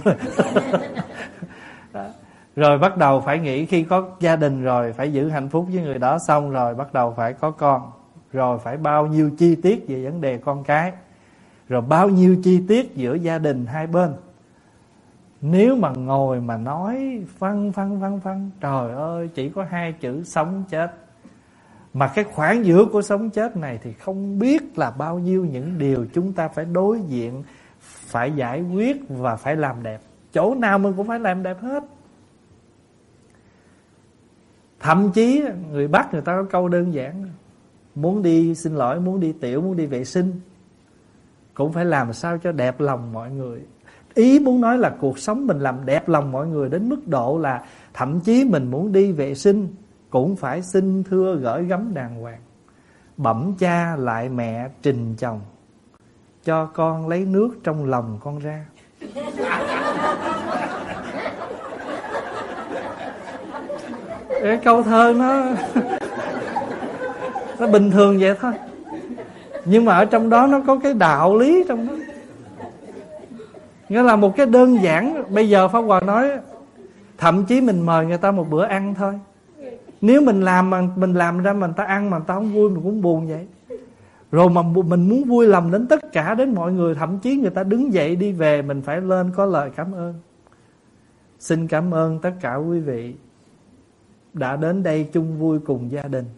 [SPEAKER 1] Rồi bắt đầu phải nghĩ khi có gia đình rồi phải giữ hạnh phúc với người đó, xong rồi bắt đầu phải có con, rồi phải bao nhiêu chi tiết về vấn đề con cái, rồi bao nhiêu chi tiết giữa gia đình hai bên. Nếu mà ngồi mà nói phăng, trời ơi, chỉ có 2 chữ sống chết. Mà cái khoảng giữa của sống chết này thì không biết là bao nhiêu những điều chúng ta phải đối diện, phải giải quyết và phải làm đẹp. Chỗ nào mình cũng phải làm đẹp hết. Thậm chí người Bắc người ta có câu đơn giản: muốn đi, xin lỗi, muốn đi tiểu, muốn đi vệ sinh cũng phải làm sao cho đẹp lòng mọi người. Ý muốn nói là cuộc sống mình làm đẹp lòng mọi người đến mức độ là thậm chí mình muốn đi vệ sinh cũng phải xin thưa gửi gắm đàng hoàng, bẩm cha lại mẹ trình chồng, cho con lấy nước trong lòng con ra. Cái câu thơ nó bình thường vậy thôi, nhưng mà ở trong đó nó có cái đạo lý trong đó. Nghĩa là một cái đơn giản. Bây giờ Pháp Hòa nói thậm chí mình mời người ta một bữa ăn thôi, nếu mình làm mà mình làm ra mà người ta ăn mà người ta không vui, mình cũng buồn vậy. Rồi mà mình muốn vui lòng đến tất cả, đến mọi người, thậm chí người ta đứng dậy đi về, mình phải lên có lời cảm ơn. Xin cảm ơn tất cả quý vị đã đến đây chung vui cùng gia đình.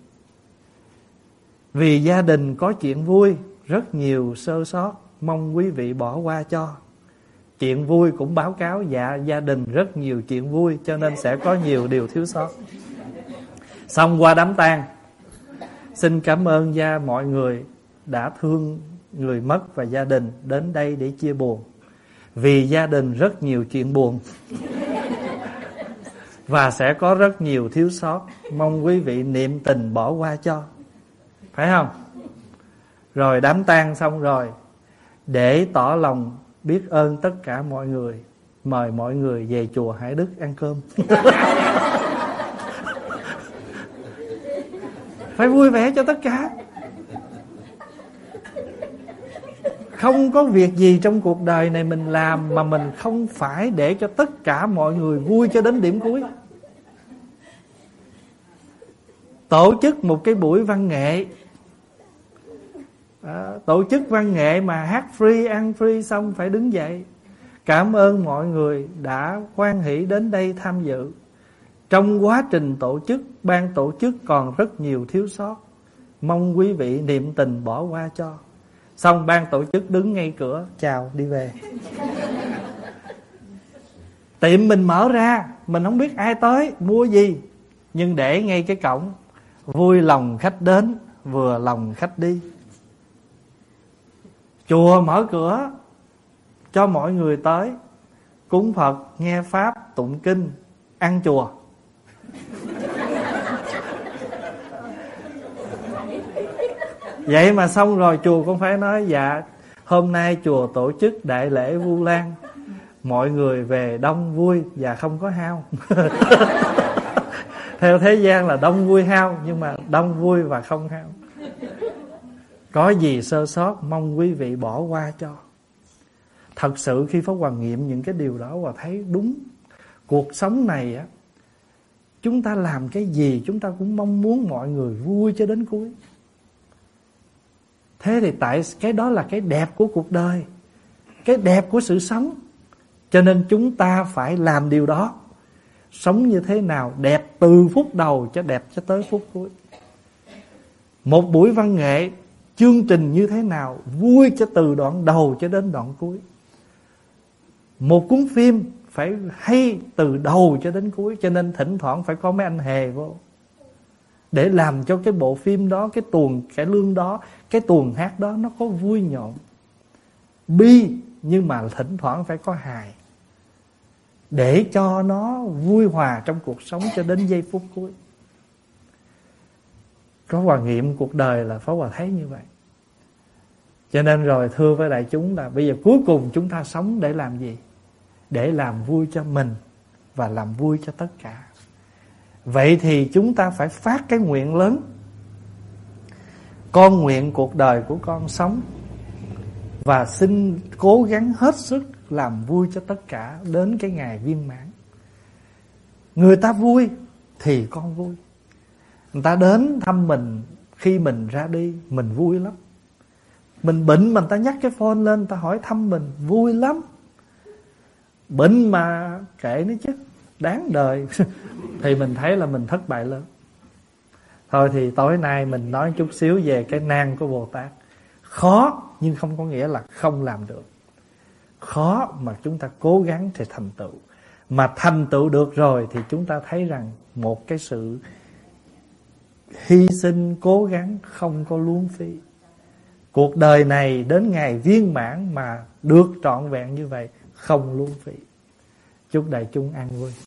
[SPEAKER 1] Vì gia đình có chuyện vui, rất nhiều sơ sót, mong quý vị bỏ qua cho. Chuyện vui cũng báo cáo, dạ gia đình rất nhiều chuyện vui, cho nên sẽ có nhiều điều thiếu sót. Xong qua đám tang, xin cảm ơn mọi người đã thương người mất và gia đình đến đây để chia buồn. Vì gia đình rất nhiều chuyện buồn. và sẽ có rất nhiều thiếu sót. Mong quý vị niệm tình bỏ qua cho. Phải không? Rồi đám tang xong rồi, để tỏ lòng biết ơn tất cả mọi người, mời mọi người về chùa Hải Đức ăn cơm. Phải vui vẻ cho tất cả. Không có việc gì trong cuộc đời này mình làm mà mình không phải để cho tất cả mọi người vui cho đến điểm cuối. Tổ chức một cái buổi văn nghệ, tổ chức văn nghệ mà hát free, ăn free xong phải đứng dậy. Cảm ơn mọi người đã hoan hỷ đến đây tham dự. Trong quá trình tổ chức, ban tổ chức còn rất nhiều thiếu sót. Mong quý vị niệm tình bỏ qua cho. Xong ban tổ chức đứng ngay cửa, chào đi về. Tiệm mình mở ra, mình không biết ai tới, mua gì, nhưng để ngay cái cổng, vui lòng khách đến, vừa lòng khách đi. Chùa mở cửa cho mọi người tới, cúng Phật, nghe Pháp, tụng kinh, ăn chùa. Vậy mà xong rồi chùa cũng phải nói dạ hôm nay chùa tổ chức đại lễ Vu Lan, mọi người về đông vui và không có hao. Theo thế gian là đông vui hao, nhưng mà đông vui và không hao. Có gì sơ sót mong quý vị bỏ qua cho. Thật sự khi Pháp Hòa nghiệm những cái điều đó và thấy đúng. Cuộc sống này á, chúng ta làm cái gì chúng ta cũng mong muốn mọi người vui cho đến cuối. Thế thì tại cái đó là cái đẹp của cuộc đời, cái đẹp của sự sống. Cho nên chúng ta phải làm điều đó. Sống như thế nào đẹp từ phút đầu cho đẹp cho tới phút cuối. Một buổi văn nghệ, chương trình như thế nào vui cho từ đoạn đầu cho đến đoạn cuối. Một cuốn phim phải hay từ đầu cho đến cuối. Cho nên thỉnh thoảng phải có mấy anh hề vô, để làm cho cái bộ phim đó, cái tuồng cải lương đó, cái tuồng hát đó nó có vui nhộn, bi, nhưng mà thỉnh thoảng phải có hài, để cho nó vui hòa trong cuộc sống cho đến giây phút cuối. Có Hòa nghiệm cuộc đời là Pháp Hòa thấy như vậy. Cho nên rồi thưa với đại chúng là bây giờ cuối cùng chúng ta sống để làm gì? Để làm vui cho mình và làm vui cho tất cả. Vậy thì chúng ta phải phát cái nguyện lớn. Con nguyện cuộc đời của con sống và xin cố gắng hết sức làm vui cho tất cả đến cái ngày viên mãn. Người ta vui thì con vui. Người ta đến thăm mình khi mình ra đi, mình vui lắm. Mình bệnh mà người ta nhắc cái phone lên, người ta hỏi thăm mình, vui lắm. Bệnh mà kệ nó chứ, đáng đời. Thì mình thấy là mình thất bại lớn. Thôi thì tối nay mình nói chút xíu về cái nan của Bồ Tát. Khó nhưng không có nghĩa là không làm được. Khó mà chúng ta cố gắng thì thành tựu. Mà thành tựu được rồi thì chúng ta thấy rằng một cái sự hy sinh cố gắng không có luống phí. Cuộc đời này đến ngày viên mãn mà được trọn vẹn như vậy không luống phí. Chúc đại chúng an vui.